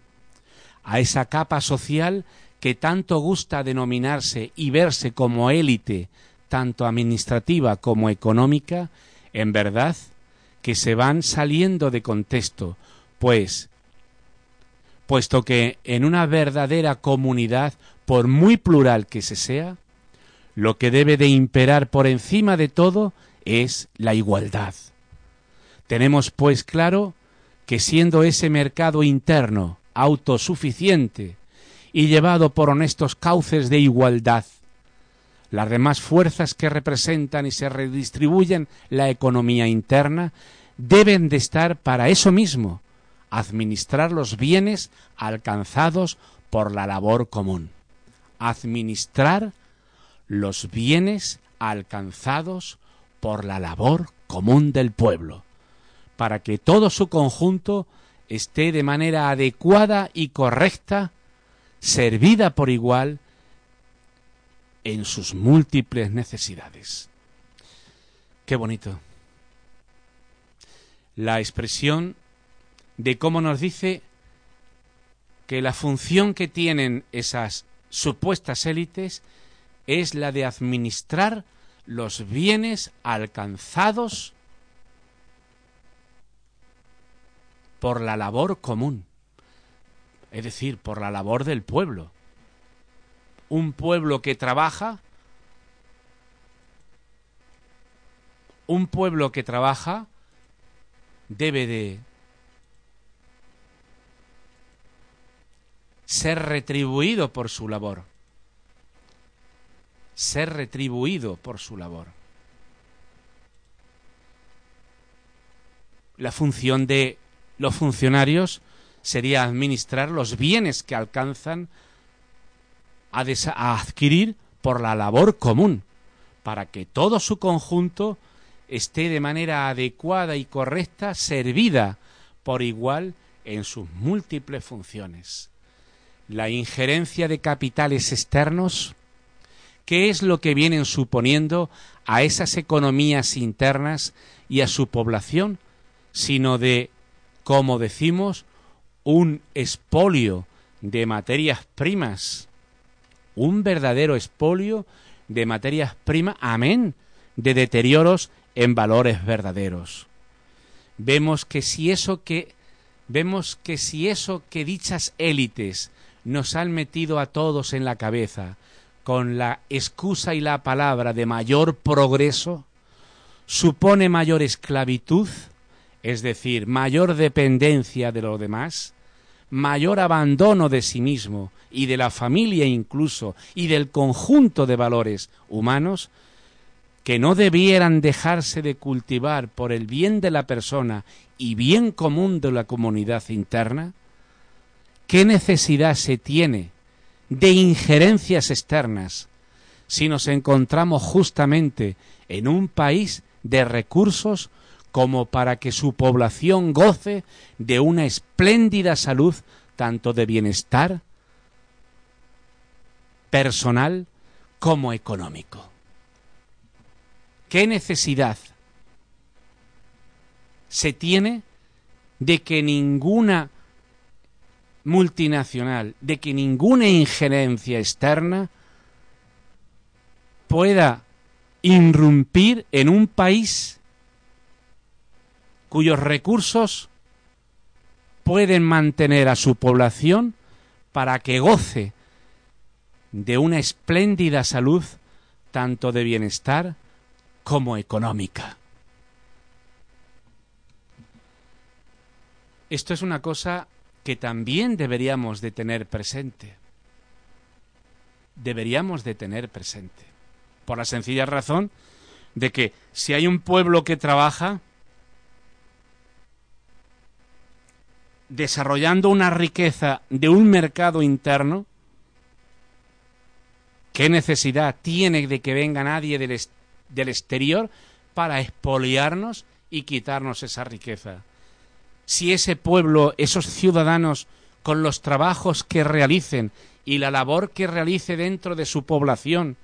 [SPEAKER 1] A esa capa social que tanto gusta denominarse y verse como élite, tanto administrativa como económica, en verdad que se van saliendo de contexto, pues, puesto que en una verdadera comunidad, por muy plural que se sea, lo que debe de imperar por encima de todo es la igualdad. Tenemos pues claro que siendo ese mercado interno autosuficiente y llevado por honestos cauces de igualdad, las demás fuerzas que representan y se redistribuyen la economía interna deben de estar para eso mismo, administrar los bienes alcanzados por la labor común. Administrar los bienes alcanzados por la labor común del pueblo, para que todo su conjunto esté de manera adecuada y correcta, servida por igual en sus múltiples necesidades. Qué bonito. La expresión de cómo nos dice que la función que tienen esas supuestas élites es la de administrar los bienes alcanzados por la labor común, es decir, por la labor del pueblo. Un pueblo que trabaja, un pueblo que trabaja debe de ser retribuido por su labor. Ser retribuido por su labor. La función de los funcionarios sería administrar los bienes que alcanzan a, des- a adquirir por la labor común, para que todo su conjunto esté de manera adecuada y correcta, servida por igual en sus múltiples funciones. La injerencia de capitales externos, ¿qué es lo que vienen suponiendo a esas economías internas y a su población? Sino de, como decimos, un expolio de materias primas, un verdadero expolio de materias primas, amén, de deterioros en valores verdaderos. Vemos que si eso que vemos que si eso que dichas élites nos han metido a todos en la cabeza con la excusa y la palabra de mayor progreso, supone mayor esclavitud, es decir, mayor dependencia de los demás, mayor abandono de sí mismo y de la familia incluso y del conjunto de valores humanos que no debieran dejarse de cultivar por el bien de la persona y bien común de la comunidad interna. ¿Qué necesidad se tiene de injerencias externas si nos encontramos justamente en un país de recursos como para que su población goce de una espléndida salud, tanto de bienestar personal como económico? ¿Qué necesidad se tiene de que ninguna multinacional, de que ninguna injerencia externa pueda irrumpir en un país cuyos recursos pueden mantener a su población para que goce de una espléndida salud, tanto de bienestar como económica? Esto es una cosa que también deberíamos de tener presente. Deberíamos de tener presente. Por la sencilla razón de que si hay un pueblo que trabaja desarrollando una riqueza de un mercado interno, ¿qué necesidad tiene de que venga nadie del, est- del exterior para expoliarnos y quitarnos esa riqueza? Si ese pueblo, esos ciudadanos, con los trabajos que realicen y la labor que realice dentro de su población,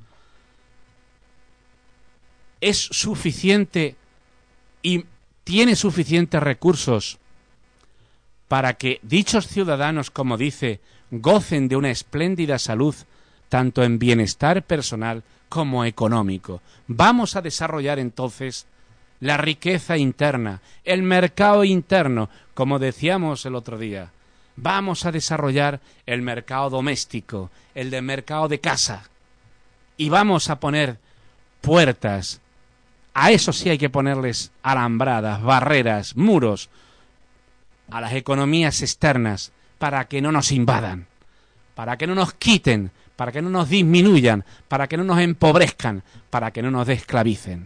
[SPEAKER 1] es suficiente y tiene suficientes recursos para que dichos ciudadanos, como dice, gocen de una espléndida salud, tanto en bienestar personal como económico. Vamos a desarrollar entonces la riqueza interna, el mercado interno, como decíamos el otro día. Vamos a desarrollar el mercado doméstico, el de mercado de casa. Y vamos a poner puertas. A eso sí hay que ponerles alambradas, barreras, muros, a las economías externas, para que no nos invadan, para que no nos quiten, para que no nos disminuyan, para que no nos empobrezcan, para que no nos desclavicen.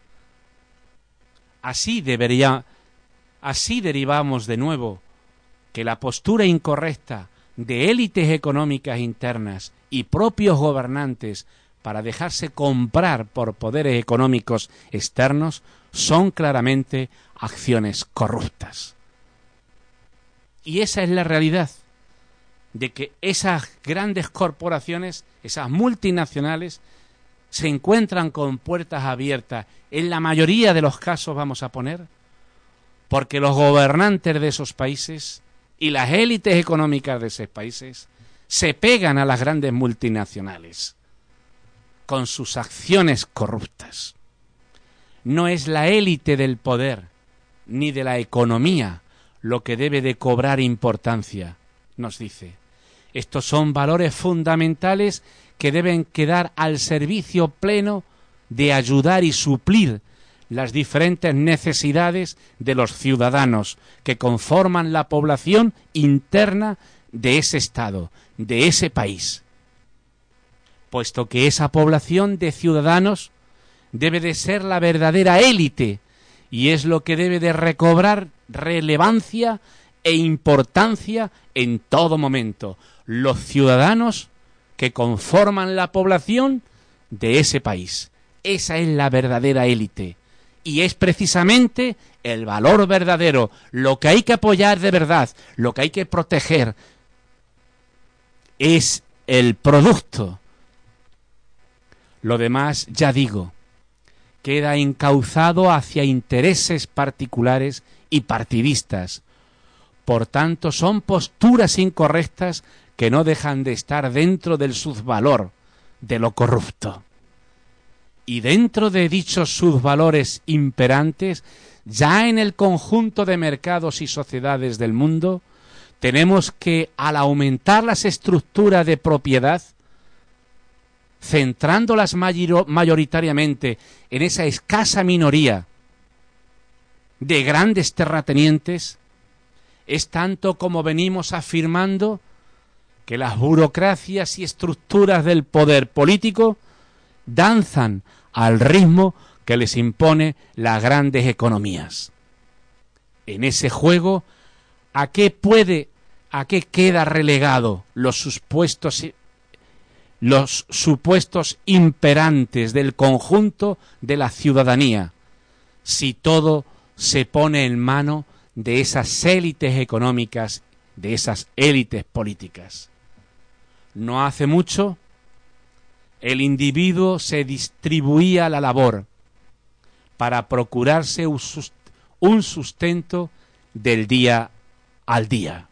[SPEAKER 1] Así debería, así derivamos de nuevo que la postura incorrecta de élites económicas internas y propios gobernantes para dejarse comprar por poderes económicos externos son claramente acciones corruptas. Y esa es la realidad, de que esas grandes corporaciones, esas multinacionales, se encuentran con puertas abiertas, en la mayoría de los casos vamos a poner, porque los gobernantes de esos países y las élites económicas de esos países se pegan a las grandes multinacionales con sus acciones corruptas. No es la élite del poder ni de la economía lo que debe de cobrar importancia, nos dice. Estos son valores fundamentales que deben quedar al servicio pleno de ayudar y suplir las diferentes necesidades de los ciudadanos que conforman la población interna de ese Estado, de ese país. Puesto que esa población de ciudadanos debe de ser la verdadera élite y es lo que debe de recobrar relevancia e importancia en todo momento. Los ciudadanos que conforman la población de ese país. Esa es la verdadera élite. Y es precisamente el valor verdadero, lo que hay que apoyar de verdad, lo que hay que proteger, es el producto. Lo demás, ya digo, queda encauzado hacia intereses particulares y partidistas. Por tanto, son posturas incorrectas que no dejan de estar dentro del subvalor de lo corrupto. Y dentro de dichos subvalores imperantes, ya en el conjunto de mercados y sociedades del mundo, tenemos que, al aumentar las estructuras de propiedad, centrándolas mayoritariamente en esa escasa minoría de grandes terratenientes, es tanto como venimos afirmando que las burocracias y estructuras del poder político danzan al ritmo que les impone las grandes economías. En ese juego, ¿a qué puede, a qué queda relegado los supuestos, los supuestos imperantes del conjunto de la ciudadanía, si todo se pone en mano de esas élites económicas, de esas élites políticas? No hace mucho, el individuo se distribuía la labor para procurarse un sustento del día al día.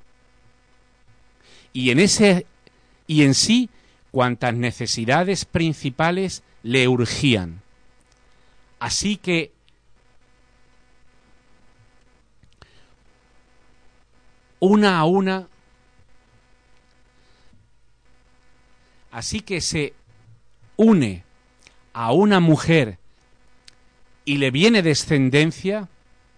[SPEAKER 1] Y en ese y en sí cuantas necesidades principales le urgían. Así que una a una, así que se une a una mujer y le viene descendencia,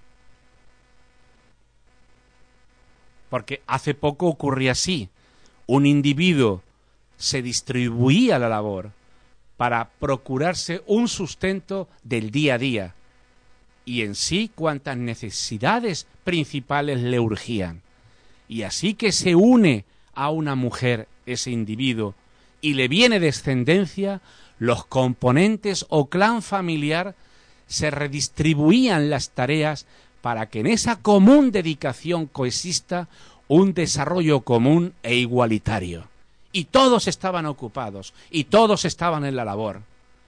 [SPEAKER 1] porque hace poco ocurría así, un individuo se distribuía la labor para procurarse un sustento del día a día, y en sí cuantas necesidades principales le urgían. Y así que se une a una mujer ese individuo y le viene descendencia, los componentes o clan familiar se redistribuían las tareas para que en esa común dedicación coexista un desarrollo común e igualitario. Y todos estaban ocupados, y todos estaban en la labor.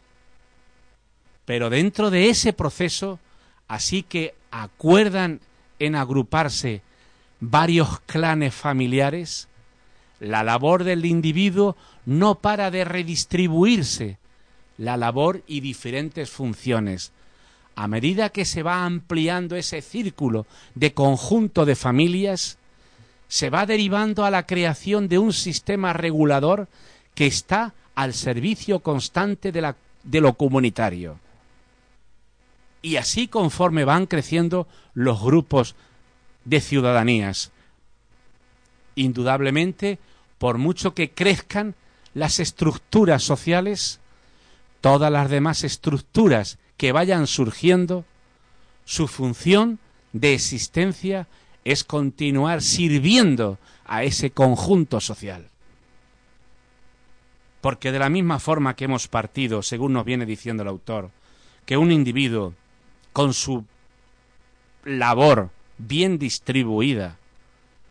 [SPEAKER 1] Pero dentro de ese proceso, así que acuerdan en agruparse varios clanes familiares, la labor del individuo no para de redistribuirse, la labor y diferentes funciones. A medida que se va ampliando ese círculo de conjunto de familias, se va derivando a la creación de un sistema regulador que está al servicio constante de, la, de lo comunitario. Y así conforme van creciendo los grupos de ciudadanías. Indudablemente, por mucho que crezcan las estructuras sociales, todas las demás estructuras que vayan surgiendo, su función de existencia es continuar sirviendo a ese conjunto social. Porque de la misma forma que hemos partido, según nos viene diciendo el autor, que un individuo con su labor bien distribuida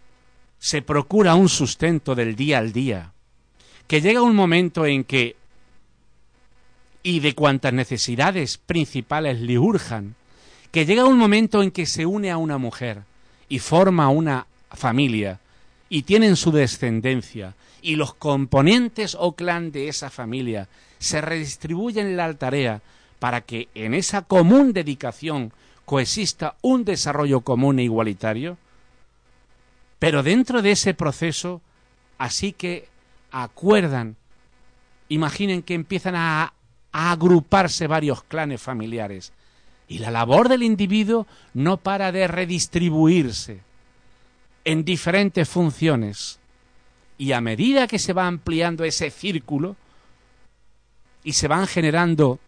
[SPEAKER 1] se procura un sustento del día al día, que llega un momento en que, y de cuantas necesidades principales le urjan, que llega un momento en que se une a una mujer y forma una familia y tienen su descendencia y los componentes o clan de esa familia se redistribuyen la tarea para que en esa común dedicación coexista un desarrollo común e igualitario, pero dentro de ese proceso, así que acuerdan, imaginen que empiezan a, a agruparse varios clanes familiares, y la labor del individuo no para de redistribuirse en diferentes funciones, y a medida que se va ampliando ese círculo y se van generando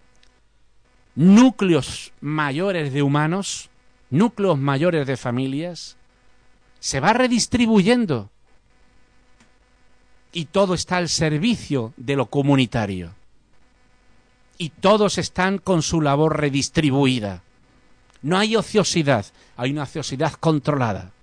[SPEAKER 1] núcleos mayores de humanos, núcleos mayores de familias, se va redistribuyendo y todo está al servicio de lo comunitario y todos están con su labor redistribuida. No hay ociosidad, hay una ociosidad controlada.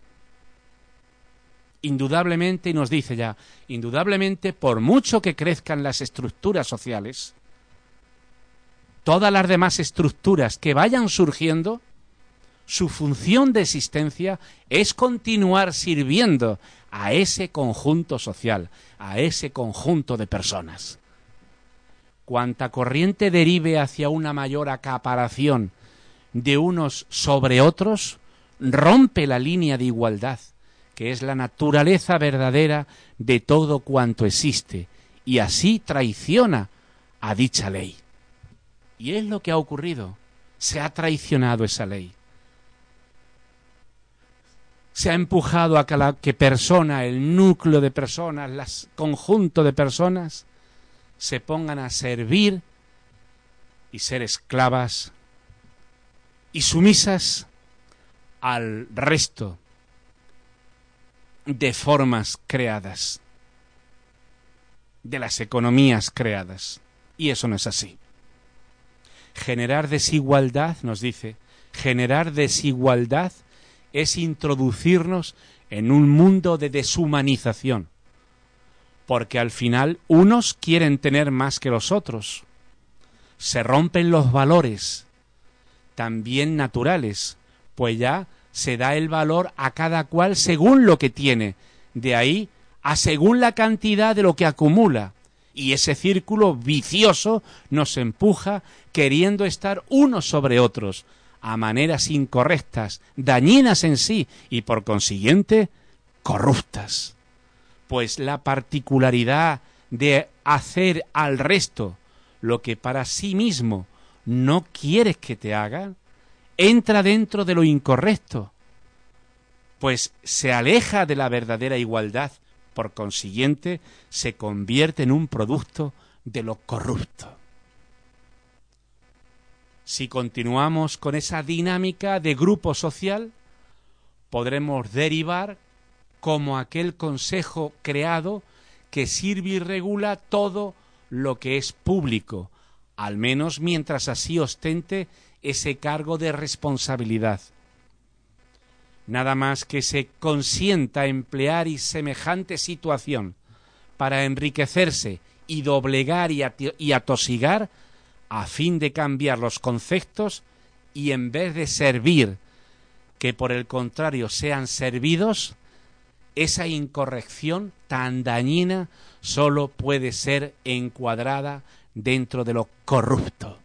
[SPEAKER 1] Indudablemente, y nos dice ya, indudablemente, por mucho que crezcan las estructuras sociales, todas las demás estructuras que vayan surgiendo, su función de existencia es continuar sirviendo a ese conjunto social, a ese conjunto de personas. Cuanta corriente derive hacia una mayor acaparación de unos sobre otros, rompe la línea de igualdad, que es la naturaleza verdadera de todo cuanto existe, y así traiciona a dicha ley. Y es lo que ha ocurrido, se ha traicionado esa ley. Se ha empujado a que la que persona, el núcleo de personas, el conjunto de personas, se pongan a servir y ser esclavas y sumisas al resto de formas creadas, de las economías creadas. Y eso no es así. Generar desigualdad, nos dice, generar desigualdad es introducirnos en un mundo de deshumanización, porque al final unos quieren tener más que los otros. Se rompen los valores, también naturales, pues ya se da el valor a cada cual según lo que tiene, de ahí a según la cantidad de lo que acumula. Y ese círculo vicioso nos empuja queriendo estar unos sobre otros, a maneras incorrectas, dañinas en sí y por consiguiente corruptas. Pues la particularidad de hacer al resto lo que para sí mismo no quieres que te hagan, entra dentro de lo incorrecto, pues se aleja de la verdadera igualdad, por consiguiente se convierte en un producto de lo corrupto. Si continuamos con esa dinámica de grupo social, podremos derivar como aquel consejo creado que sirve y regula todo lo que es público, al menos mientras así ostente ese cargo de responsabilidad. Nada más que se consienta emplear y semejante situación para enriquecerse y doblegar y, at- y atosigar a fin de cambiar los conceptos y en vez de servir, que por el contrario sean servidos, esa incorrección tan dañina solo puede ser encuadrada dentro de lo corrupto.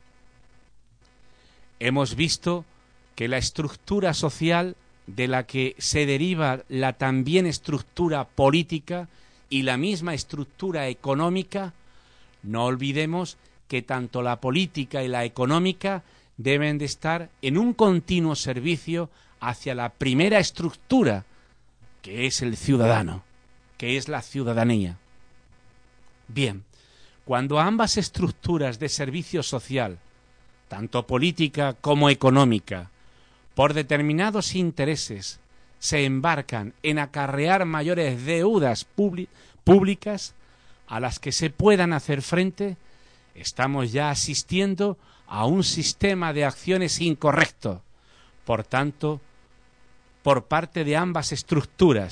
[SPEAKER 1] Hemos visto que la estructura social de la que se deriva la también estructura política y la misma estructura económica, no olvidemos que tanto la política y la económica deben de estar en un continuo servicio hacia la primera estructura, que es el ciudadano, que es la ciudadanía. Bien, cuando ambas estructuras de servicio social, tanto política como económica, por determinados intereses, se embarcan en acarrear mayores deudas públicas a las que se puedan hacer frente, estamos ya asistiendo a un sistema de acciones incorrecto. Por tanto, por parte de ambas estructuras,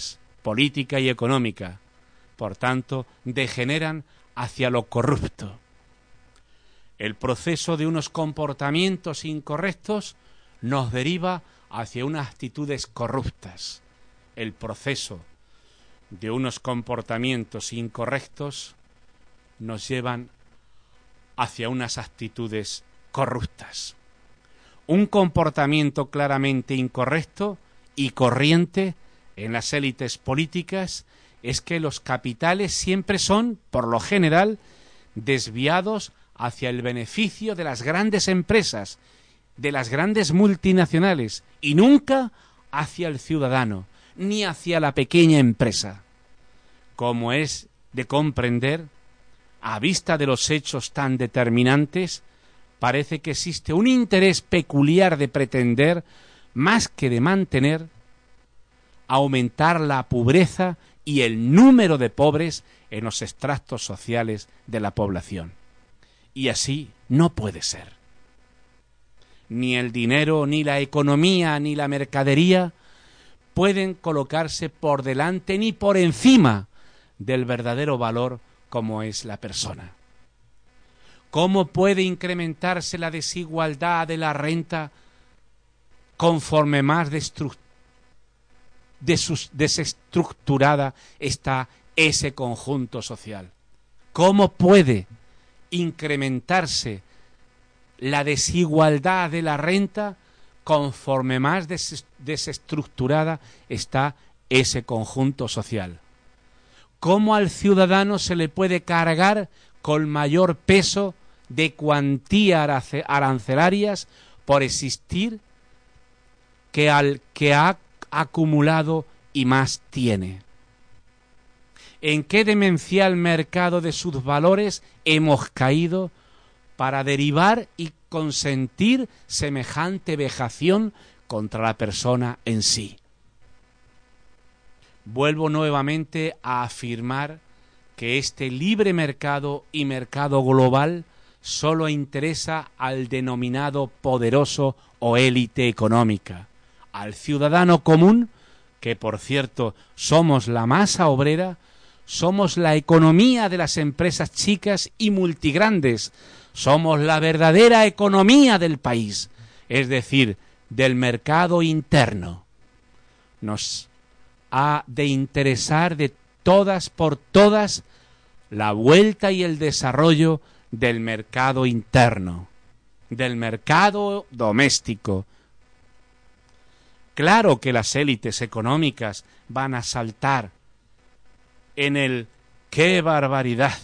[SPEAKER 1] política y económica. Por tanto, degeneran hacia lo corrupto. El proceso de unos comportamientos incorrectos nos deriva hacia unas actitudes corruptas. El proceso de unos comportamientos incorrectos nos llevan hacia unas actitudes corruptas. Un comportamiento claramente incorrecto y corriente en las élites políticas es que los capitales siempre son, por lo general, desviados hacia el beneficio de las grandes empresas, de las grandes multinacionales, y nunca hacia el ciudadano, ni hacia la pequeña empresa. Como es de comprender, a vista de los hechos tan determinantes, parece que existe un interés peculiar de pretender, más que de mantener, aumentar la pobreza y el número de pobres en los estratos sociales de la población. Y así no puede ser. Ni el dinero, ni la economía, ni la mercadería pueden colocarse por delante ni por encima del verdadero valor como es la persona. ¿Cómo puede incrementarse la desigualdad de la renta conforme más destructiva, desestructurada está ese conjunto social? ¿Cómo puede incrementarse la desigualdad de la renta conforme más des desestructurada está ese conjunto social? ¿Cómo al ciudadano se le puede cargar con mayor peso de cuantía arancelarias por existir que al que ha acumulado y más tiene? ¿En qué demencial mercado de sus valores hemos caído para derivar y consentir semejante vejación contra la persona en sí? Vuelvo nuevamente a afirmar que este libre mercado y mercado global solo interesa al denominado poderoso o élite económica. Al ciudadano común, que por cierto somos la masa obrera, somos la economía de las empresas chicas y multigrandes, somos la verdadera economía del país, es decir, del mercado interno. Nos ha de interesar de todas por todas la vuelta y el desarrollo del mercado interno, del mercado doméstico. Claro que las élites económicas van a saltar en el ¡qué barbaridad!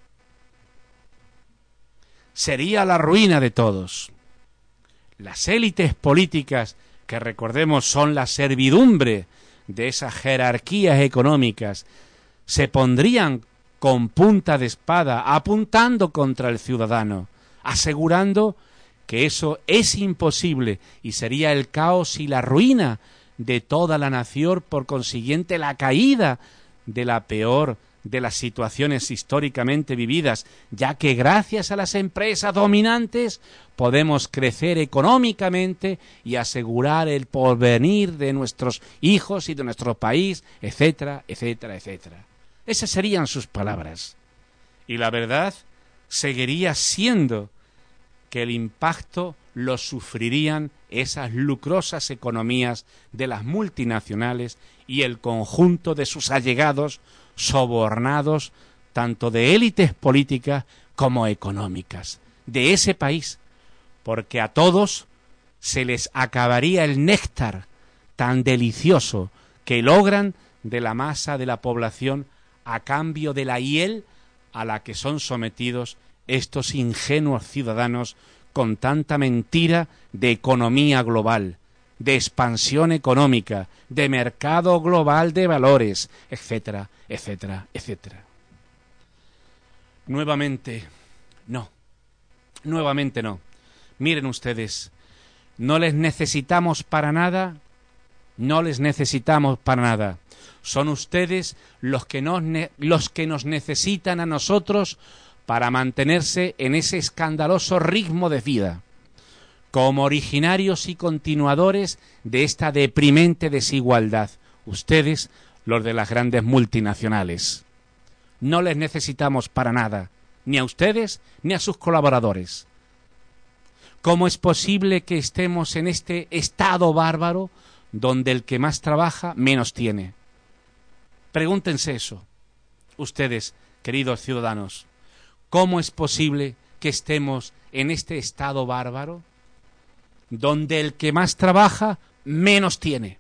[SPEAKER 1] Sería la ruina de todos. Las élites políticas, que recordemos son la servidumbre de esas jerarquías económicas, se pondrían con punta de espada apuntando contra el ciudadano, asegurando que eso es imposible y sería el caos y la ruina de toda la nación, por consiguiente la caída de la peor de las situaciones históricamente vividas, ya que gracias a las empresas dominantes podemos crecer económicamente y asegurar el porvenir de nuestros hijos y de nuestro país, etcétera, etcétera, etcétera. Esas serían sus palabras. Y la verdad seguiría siendo que el impacto lo sufrirían esas lucrosas economías de las multinacionales y el conjunto de sus allegados sobornados, tanto de élites políticas como económicas, de ese país, porque a todos se les acabaría el néctar tan delicioso que logran de la masa de la población a cambio de la hiel a la que son sometidos estos ingenuos ciudadanos con tanta mentira de economía global, de expansión económica, de mercado global de valores, etcétera, etcétera, etcétera. Nuevamente, no, nuevamente no. Miren ustedes, no les necesitamos para nada, no les necesitamos para nada. Son ustedes los que nos, los que nos necesitan a nosotros para mantenerse en ese escandaloso ritmo de vida, como originarios y continuadores de esta deprimente desigualdad. Ustedes los de las grandes multinacionales. No les necesitamos para nada, ni a ustedes ni a sus colaboradores. ¿Cómo es posible que estemos en este estado bárbaro donde el que más trabaja menos tiene? Pregúntense eso, ustedes, queridos ciudadanos. ¿Cómo es posible que estemos en este estado bárbaro donde el que más trabaja menos tiene?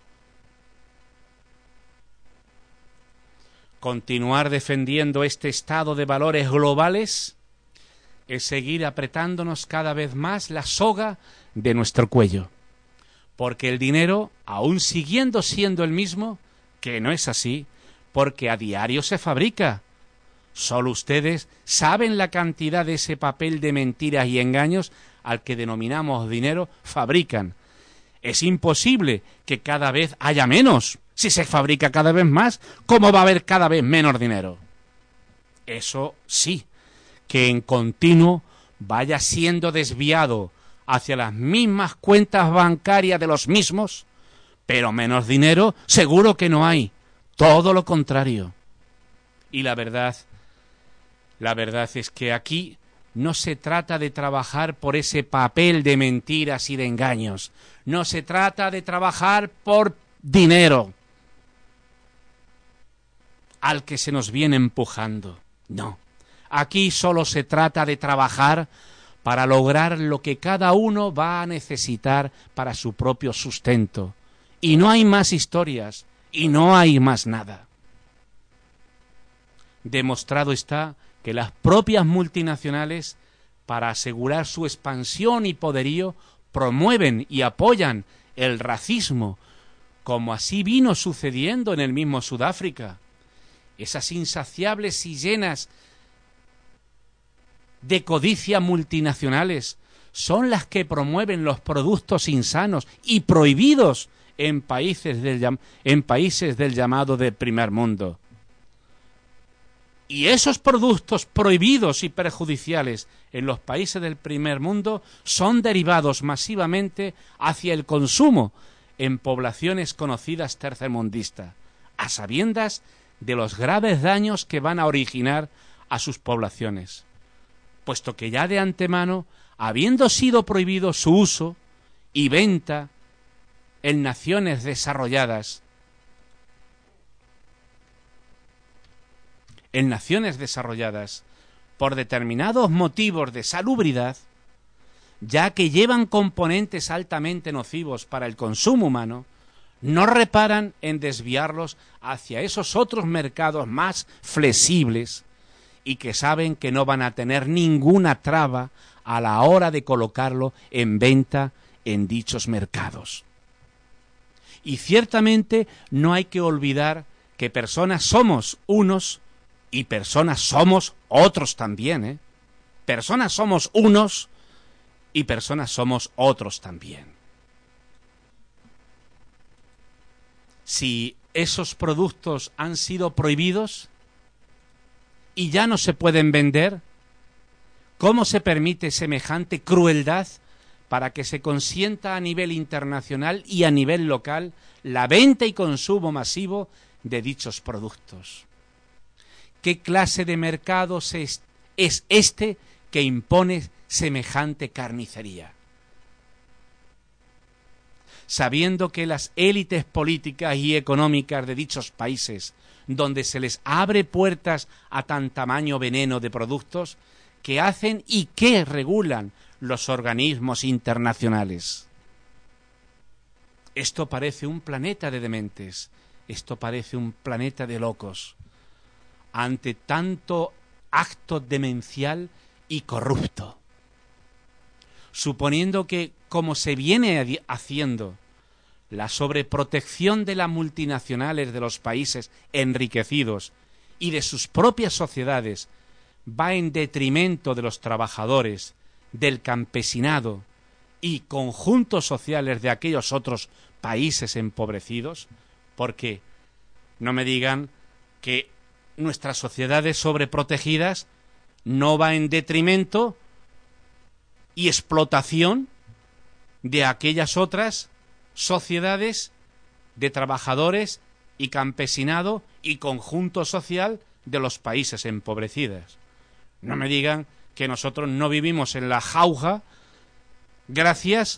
[SPEAKER 1] Continuar defendiendo este estado de valores globales es seguir apretándonos cada vez más la soga de nuestro cuello. Porque el dinero, aún siguiendo siendo el mismo, que no es así, porque a diario se fabrica. Solo ustedes saben la cantidad de ese papel de mentiras y engaños al que denominamos dinero fabrican. Es imposible que cada vez haya menos. Si se fabrica cada vez más, ¿cómo va a haber cada vez menos dinero? Eso sí, que en continuo vaya siendo desviado hacia las mismas cuentas bancarias de los mismos, pero menos dinero seguro que no hay. Todo lo contrario. Y la verdad, la verdad es que aquí no se trata de trabajar por ese papel de mentiras y de engaños. No se trata de trabajar por dinero al que se nos viene empujando. No. Aquí solo se trata de trabajar para lograr lo que cada uno va a necesitar para su propio sustento. Y no hay más historias, y no hay más nada. Demostrado está que las propias multinacionales, para asegurar su expansión y poderío, promueven y apoyan el racismo, como así vino sucediendo en el mismo Sudáfrica. Esas insaciables y llenas de codicia multinacionales son las que promueven los productos insanos y prohibidos en países del, en países del llamado de primer mundo. Y esos productos prohibidos y perjudiciales en los países del primer mundo son derivados masivamente hacia el consumo en poblaciones conocidas tercermundistas, a sabiendas de los graves daños que van a originar a sus poblaciones, puesto que ya de antemano, habiendo sido prohibido su uso y venta en naciones desarrolladas, en naciones desarrolladas, por determinados motivos de salubridad, ya que llevan componentes altamente nocivos para el consumo humano, no reparan en desviarlos hacia esos otros mercados más flexibles y que saben que no van a tener ninguna traba a la hora de colocarlo en venta en dichos mercados. Y ciertamente no hay que olvidar que personas somos unos y personas somos otros también, ¿eh? Personas somos unos y personas somos otros también. Si esos productos han sido prohibidos y ya no se pueden vender, ¿cómo se permite semejante crueldad para que se consienta a nivel internacional y a nivel local la venta y consumo masivo de dichos productos? ¿Qué clase de mercado es este que impone semejante carnicería? Sabiendo que las élites políticas y económicas de dichos países, donde se les abre puertas a tan tamaño veneno de productos, que hacen y que regulan los organismos internacionales. Esto parece un planeta de dementes, esto parece un planeta de locos, ante tanto acto demencial y corrupto. Suponiendo que, como se viene haciendo, la sobreprotección de las multinacionales de los países enriquecidos y de sus propias sociedades va en detrimento de los trabajadores, del campesinado y conjuntos sociales de aquellos otros países empobrecidos, porque no me digan que nuestras sociedades sobreprotegidas no va en detrimento y explotación de aquellas otras sociedades de trabajadores y campesinado y conjunto social de los países empobrecidos. No me digan que nosotros no vivimos en la jauja gracias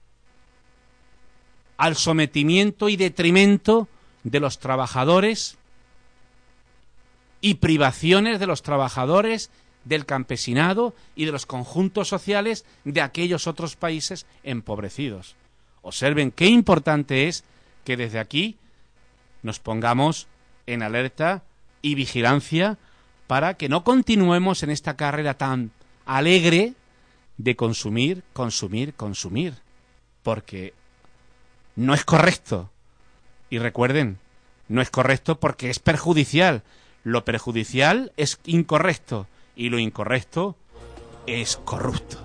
[SPEAKER 1] al sometimiento y detrimento de los trabajadores y privaciones de los trabajadores, del campesinado y de los conjuntos sociales de aquellos otros países empobrecidos. Observen qué importante es que desde aquí nos pongamos en alerta y vigilancia para que no continuemos en esta carrera tan alegre de consumir, consumir, consumir, porque no es correcto. Y recuerden, no es correcto porque es perjudicial. Lo perjudicial es incorrecto y lo incorrecto es corrupto.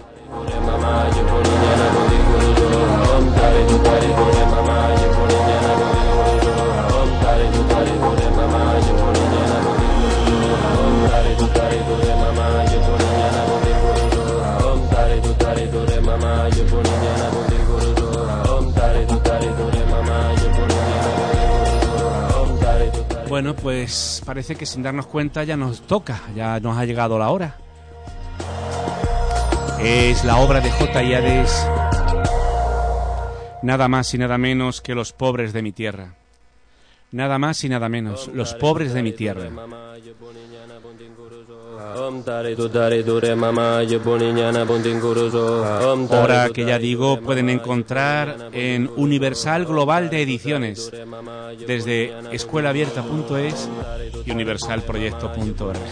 [SPEAKER 1] Bueno, pues parece que sin darnos cuenta ya nos toca, ya nos ha llegado la hora. Es la obra de J. Hades, nada más y nada menos que Los pobres de mi tierra. Nada más y nada menos, Los pobres de mi tierra. Obra que ya digo pueden encontrar en Universal Global de Ediciones, desde escuela abierta punto es y universal proyecto punto org.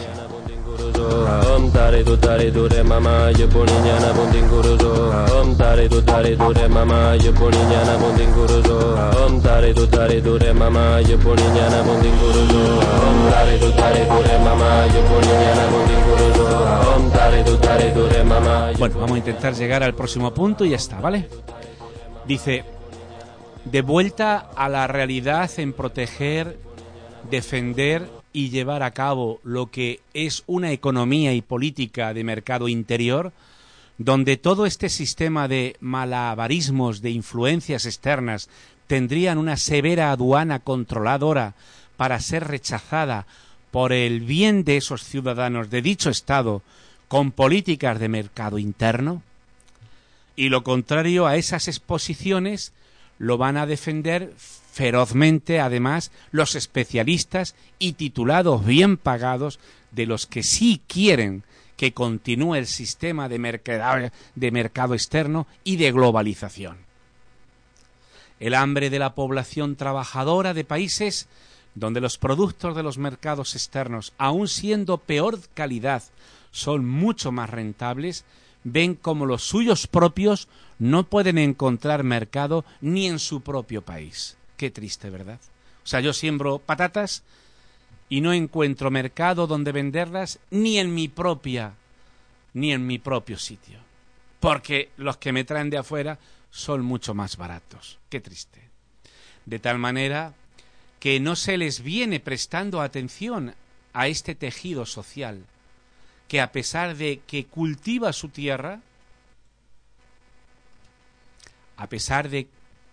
[SPEAKER 1] Bueno, vamos a intentar llegar al próximo punto y ya está, ¿vale? Dice: de vuelta a la realidad en proteger, defender y llevar a cabo lo que es una economía y política de mercado interior, donde todo este sistema de malabarismos, de influencias externas, tendrían una severa aduana controladora para ser rechazada por el bien de esos ciudadanos de dicho Estado con políticas de mercado interno. Y lo contrario a esas exposiciones lo van a defender ferozmente, además, los especialistas y titulados bien pagados de los que sí quieren que continúe el sistema de mercado, de mercado externo y de globalización. El hambre de la población trabajadora de países donde los productos de los mercados externos, aun siendo peor calidad, son mucho más rentables, ven como los suyos propios no pueden encontrar mercado ni en su propio país. Qué triste, ¿verdad? O sea, yo siembro patatas y no encuentro mercado donde venderlas ni en mi propia, ni en mi propio sitio. Porque los que me traen de afuera son mucho más baratos. Qué triste. De tal manera que no se les viene prestando atención a este tejido social, que a pesar de que cultiva su tierra, a pesar de,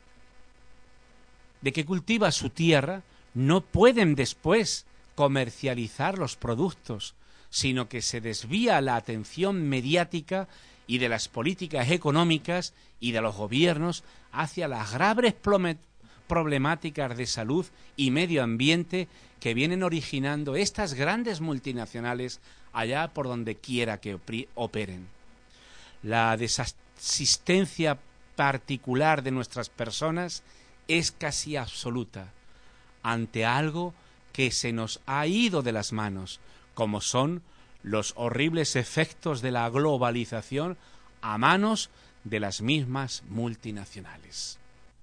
[SPEAKER 1] de que cultiva su tierra, no pueden después comercializar los productos, sino que se desvía la atención mediática y de las políticas económicas y de los gobiernos hacia las graves problemáticas de salud y medio ambiente que vienen originando estas grandes multinacionales allá por donde quiera que operen. La desasistencia particular de nuestras personas es casi absoluta ante algo que se nos ha ido de las manos, como son los horribles efectos de la globalización a manos de las mismas multinacionales.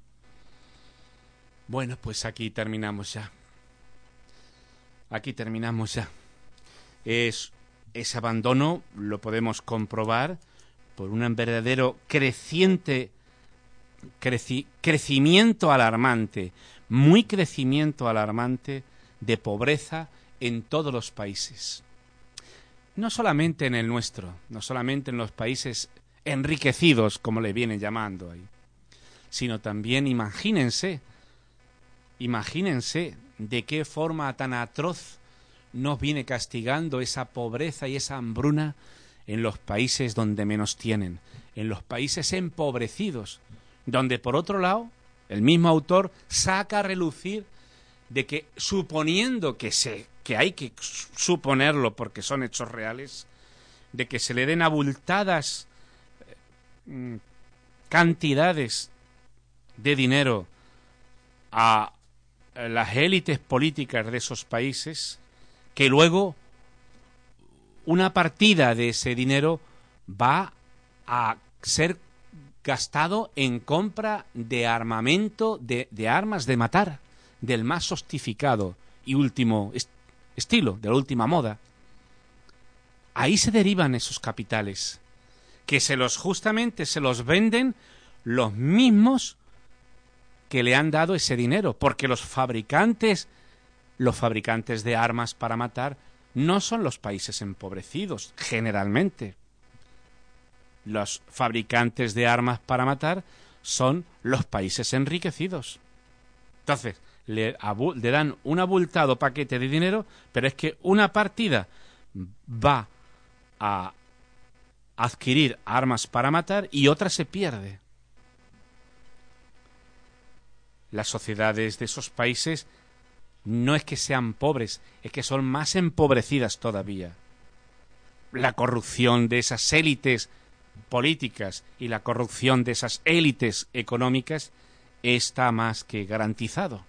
[SPEAKER 1] Bueno, pues aquí terminamos ya. Aquí terminamos ya. Es, ese abandono lo podemos comprobar por un verdadero creciente creci, crecimiento alarmante, muy crecimiento alarmante de pobreza en todos los países. No solamente en el nuestro, no solamente en los países enriquecidos, como le vienen llamando ahí, sino también, imagínense, imagínense de qué forma tan atroz nos viene castigando esa pobreza y esa hambruna en los países donde menos tienen, en los países empobrecidos, donde por otro lado el mismo autor saca a relucir de que, suponiendo que se que hay que suponerlo porque son hechos reales, de que se le den abultadas eh, cantidades de dinero a las élites políticas de esos países, que luego una partida de ese dinero va a ser gastado en compra de armamento, de, de armas de matar, del más sofistificado y último est- estilo, de la última moda. Ahí se derivan esos capitales, que se los justamente se los venden los mismos que le han dado ese dinero, porque los fabricantes, los fabricantes de armas para matar no son los países empobrecidos, generalmente. Los fabricantes de armas para matar son los países enriquecidos. Entonces, le, abu- le dan un abultado paquete de dinero, pero es que una partida va a adquirir armas para matar y otra se pierde. Las sociedades de esos países no es que sean pobres, es que son más empobrecidas todavía. La corrupción de esas élites políticas y la corrupción de esas élites económicas está más que garantizado.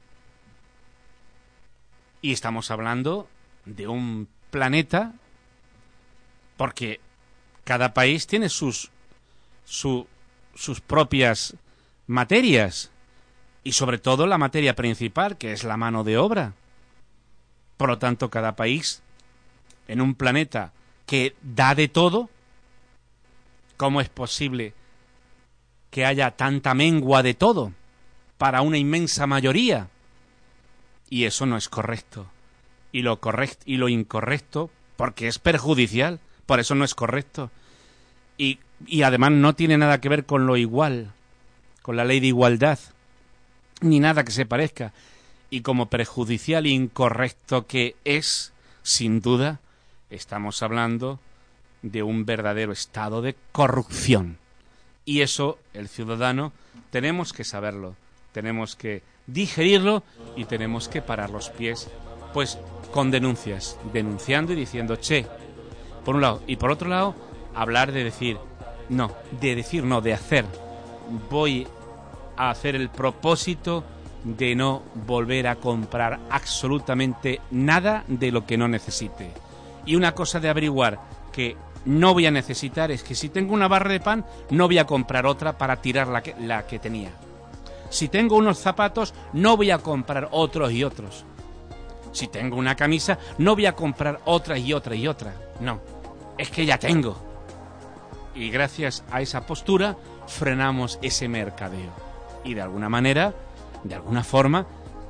[SPEAKER 1] Y estamos hablando de un planeta, porque cada país tiene sus, su, sus propias materias, y sobre todo la materia principal, que es la mano de obra. Por lo tanto, cada país, en un planeta que da de todo, ¿cómo es posible que haya tanta mengua de todo para una inmensa mayoría? Y eso no es correcto. Y lo correcto y lo incorrecto, porque es perjudicial, por eso no es correcto. Y, y además no tiene nada que ver con lo igual, con la ley de igualdad, ni nada que se parezca. Y como perjudicial e incorrecto que es, sin duda, estamos hablando de un verdadero estado de corrupción. Y eso, el ciudadano, tenemos que saberlo, tenemos que digerirlo y tenemos que parar los pies, pues con denuncias, denunciando y diciendo, che, por un lado, y por otro lado, hablar de decir, no, de decir no, de hacer. Voy a hacer el propósito de no volver a comprar absolutamente nada de lo que no necesite. Y una cosa de averiguar que no voy a necesitar es que si tengo una barra de pan, no voy a comprar otra para tirar la que, la que tenía. Si tengo unos zapatos, no voy a comprar otros y otros. Si tengo una camisa, no voy a comprar otra y otra y otra. No, es que ya tengo. Y gracias a esa postura, frenamos ese mercadeo. Y de alguna manera, de alguna forma,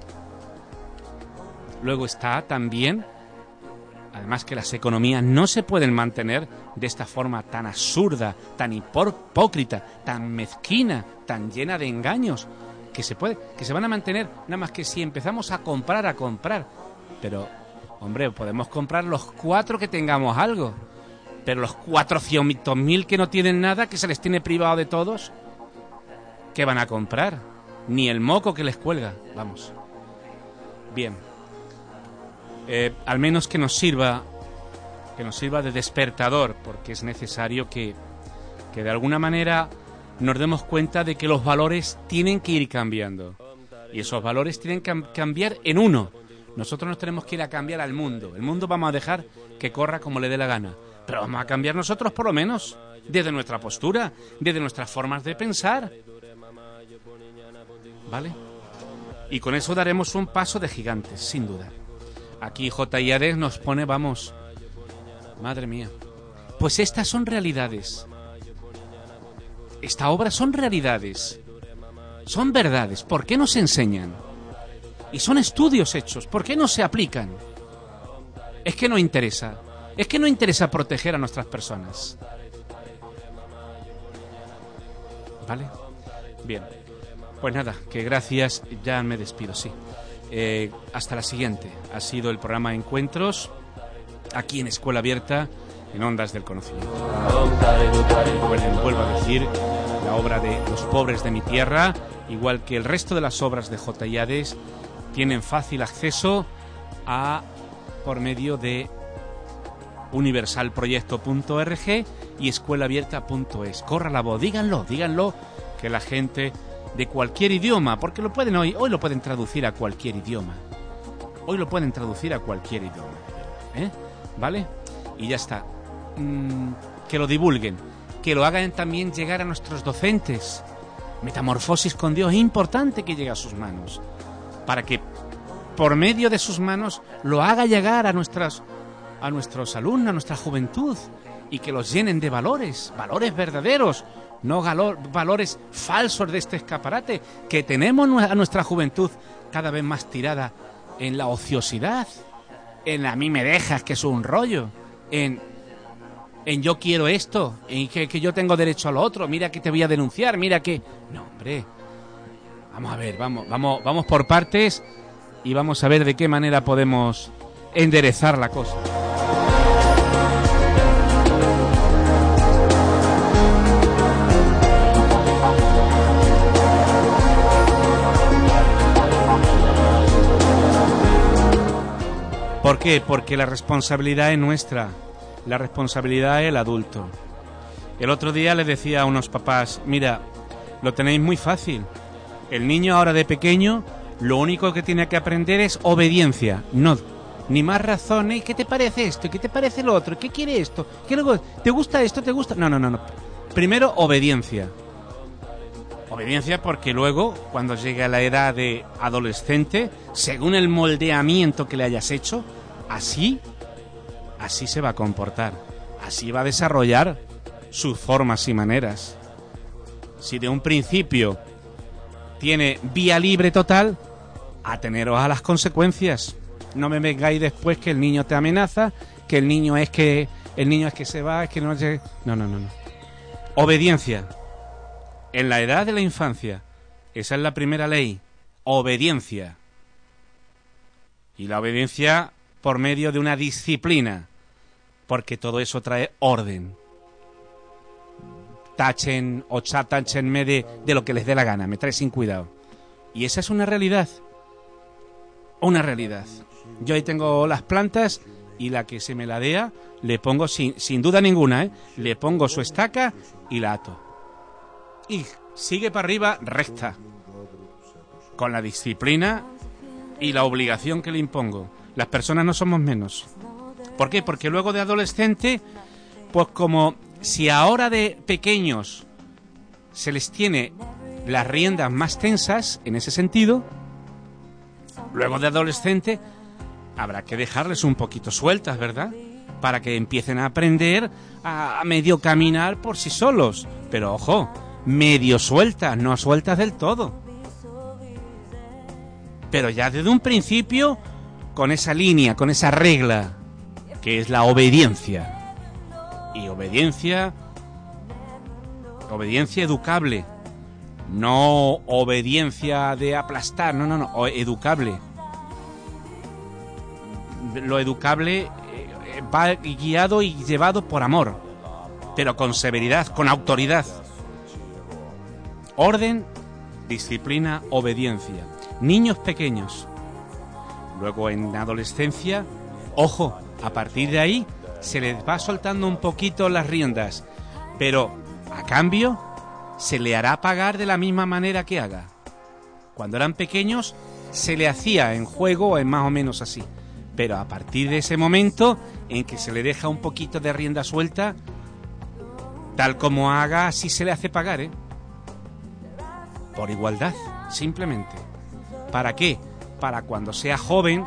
[SPEAKER 1] luego está también, además que las economías no se pueden mantener de esta forma tan absurda, tan hipócrita, tan mezquina, tan llena de engaños, que se puede, que se van a mantener nada más que si empezamos a comprar, a comprar. Pero, hombre, podemos comprar los cuatro que tengamos algo, pero los cuatrocientos mil que no tienen nada, que se les tiene privado de todos, ¿qué van a comprar? Ni el moco que les cuelga, vamos. Bien. Eh, al menos que nos sirva, que nos sirva de despertador, porque es necesario que, que de alguna manera nos demos cuenta de que los valores tienen que ir cambiando. Y esos valores tienen que cambiar en uno. Nosotros nos tenemos que ir a cambiar al mundo. El mundo vamos a dejar que corra como le dé la gana. Pero vamos a cambiar nosotros por lo menos, desde nuestra postura, desde nuestras formas de pensar. ¿Vale? Y con eso daremos un paso de gigantes, sin duda. Aquí J I A D nos pone, vamos, madre mía. Pues estas son realidades. Esta obra son realidades. Son verdades. ¿Por qué no se enseñan? Y son estudios hechos. ¿Por qué no se aplican? Es que no interesa. Es que no interesa proteger a nuestras personas. ¿Vale? Bien. Pues nada, que gracias, ya me despido, sí. Eh, hasta la siguiente. Ha sido el programa Encuentros, aquí en Escuela Abierta, en Ondas del Conocimiento. Recuerden, vuelvo a decir, la obra de Los pobres de mi tierra, igual que el resto de las obras de J. Yades, tienen fácil acceso a por medio de universal proyecto punto org y escuela abierta punto es. Corra la voz, díganlo, díganlo, que la gente de cualquier idioma, porque lo pueden hoy, hoy lo pueden traducir a cualquier idioma. Hoy lo pueden traducir a cualquier idioma, ¿eh? ¿Vale? Y ya está. Mm, que lo divulguen, que lo hagan también llegar a nuestros docentes. Metamorfosis con Dios, es importante que llegue a sus manos, para que por medio de sus manos lo haga llegar a nuestras a nuestros alumnos, a nuestra juventud, y que los llenen de valores, valores verdaderos, no galor, valores falsos de este escaparate, que tenemos a nuestra juventud cada vez más tirada en la ociosidad, en a mí me dejas, que es un rollo, en, en yo quiero esto, en que, que yo tengo derecho a lo otro, mira que te voy a denunciar, mira que... No, hombre, vamos a ver, vamos, vamos, vamos por partes y vamos a ver de qué manera podemos enderezar la cosa. ¿Por qué? Porque la responsabilidad es nuestra, la responsabilidad es el adulto. El otro día les decía a unos papás, mira, lo tenéis muy fácil. El niño ahora de pequeño, lo único que tiene que aprender es obediencia, no, ni más razones. ¿Qué te parece esto? ¿Qué te parece lo otro? ¿Qué quiere esto? ¿Qué luego? ¿Te gusta esto? ¿Te gusta? No, no, no, no. Primero, obediencia. Obediencia porque luego, cuando llegue a la edad de adolescente, según el moldeamiento que le hayas hecho, así, así se va a comportar. Así va a desarrollar sus formas y maneras. Si de un principio tiene vía libre total, ateneros a las consecuencias. No me vengáis después que el niño te amenaza, que el niño es que el niño es que se va, es que no llegue. No, no, no, no. Obediencia. En la edad de la infancia, esa es la primera ley, obediencia. Y la obediencia por medio de una disciplina, porque todo eso trae orden. Tachen o cháchenme de, de lo que les dé la gana, me trae sin cuidado. Y esa es una realidad, una realidad. Yo ahí tengo las plantas y la que se me ladea, le pongo sin, sin duda ninguna, ¿eh? Le pongo su estaca y la ato. Y sigue para arriba recta, con la disciplina y la obligación que le impongo. Las personas no somos menos. ¿Por qué? Porque luego de adolescente, pues como si ahora de pequeños se les tiene las riendas más tensas en ese sentido, luego de adolescente habrá que dejarles un poquito sueltas, ¿verdad? Para que empiecen a aprender a, a medio caminar por sí solos. Pero ojo, medio sueltas, no sueltas del todo. Pero ya desde un principio, con esa línea, con esa regla, que es la obediencia. Y obediencia, obediencia educable. No obediencia de aplastar, no, no, no, educable. Lo educable va guiado y llevado por amor, pero con severidad, con autoridad. Orden, disciplina, obediencia. Niños pequeños. Luego en adolescencia, ojo, a partir de ahí se les va soltando un poquito las riendas, pero a cambio se le hará pagar de la misma manera que haga. Cuando eran pequeños se le hacía en juego, es más o menos así, pero a partir de ese momento en que se le deja un poquito de rienda suelta, tal como haga, así se le hace pagar, ¿eh? Por igualdad, simplemente. ¿Para qué? Para cuando sea joven,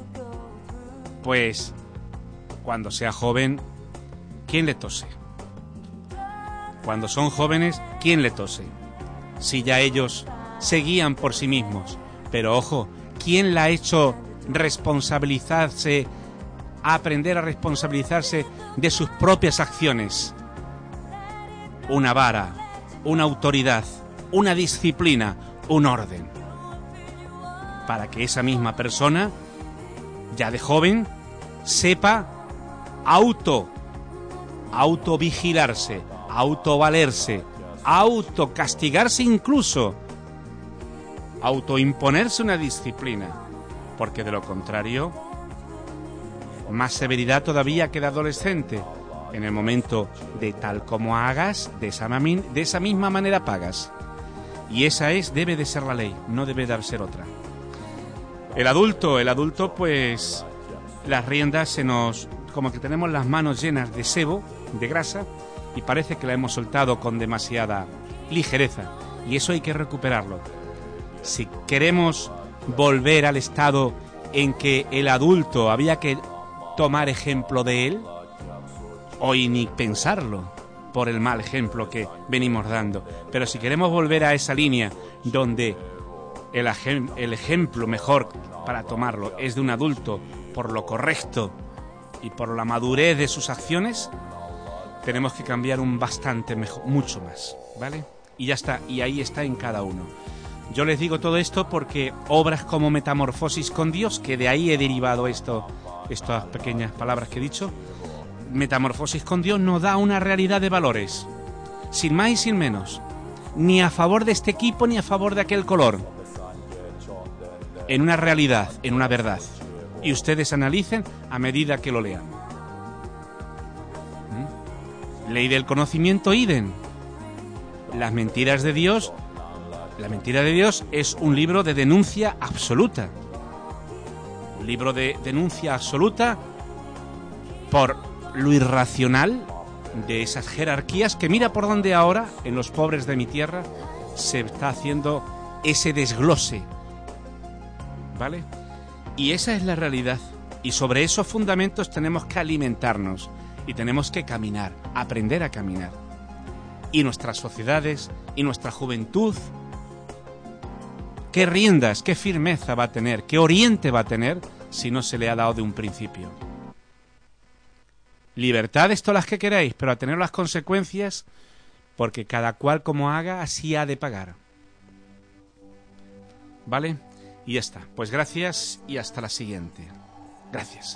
[SPEAKER 1] pues cuando sea joven, ¿quién le tose? Cuando son jóvenes, ¿quién le tose? Si ya ellos se guían por sí mismos. Pero ojo, ¿quién la ha hecho responsabilizarse, a aprender a responsabilizarse de sus propias acciones? Una vara, una autoridad, una disciplina, un orden. para que esa misma persona, ya de joven, sepa auto, autovigilarse, autovalerse, autocastigarse incluso, autoimponerse una disciplina, porque de lo contrario, más severidad todavía que de adolescente. En el momento de tal como hagas, de esa, mami, de esa misma manera pagas. Y esa es, debe de ser la ley, no debe de ser otra. El adulto, el adulto pues las riendas se nos... como que tenemos las manos llenas de sebo, de grasa, y parece que la hemos soltado con demasiada ligereza. Y eso hay que recuperarlo. Si queremos volver al estado en que el adulto había que tomar ejemplo de él, hoy ni pensarlo por el mal ejemplo que venimos dando. Pero si queremos volver a esa línea donde el, ejem- el ejemplo mejor para tomarlo es de un adulto por lo correcto y por la madurez de sus acciones, tenemos que cambiar un bastante mejor, mucho más, ¿vale? Y ya está, y ahí está en cada uno. Yo les digo todo esto porque obras como Metamorfosis con Dios, que de ahí he derivado esto, estas pequeñas palabras que he dicho, Metamorfosis con Dios nos da una realidad de valores, sin más y sin menos, ni a favor de este equipo ni a favor de aquel color, en una realidad, en una verdad, y ustedes analicen a medida que lo lean. ¿Mm? Ley del conocimiento, idem. Las mentiras de Dios, la mentira de Dios es un libro de denuncia absoluta, un libro de denuncia absoluta por lo irracional de esas jerarquías que mira por donde ahora, en los pobres de mi tierra, se está haciendo ese desglose, ¿vale? Y esa es la realidad, y sobre esos fundamentos tenemos que alimentarnos y tenemos que caminar, aprender a caminar. Y nuestras sociedades y nuestra juventud, ¿qué riendas, qué firmeza va a tener, qué oriente va a tener si no se le ha dado de un principio? Libertades todas las que queráis, pero a tener las consecuencias, porque cada cual como haga, así ha de pagar. ¿Vale? Y ya está. Pues gracias y hasta la siguiente. Gracias.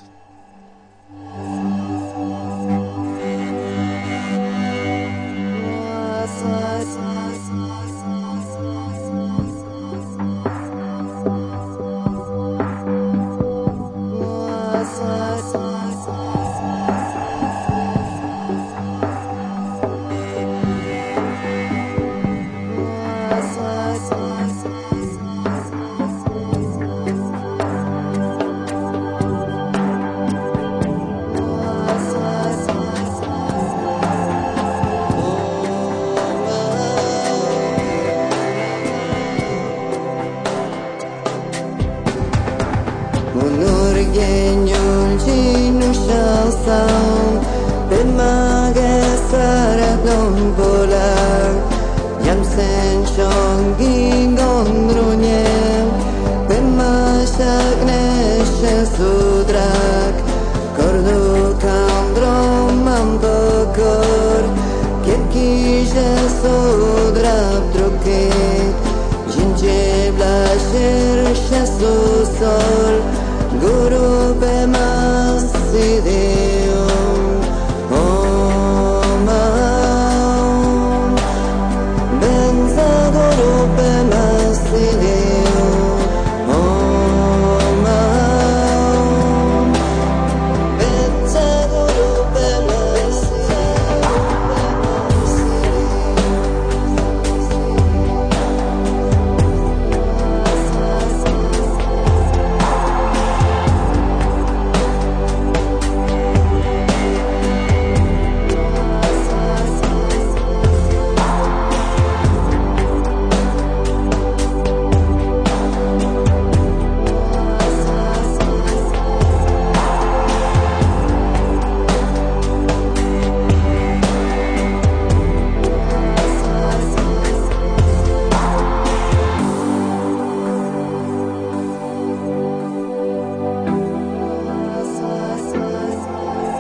[SPEAKER 2] Sol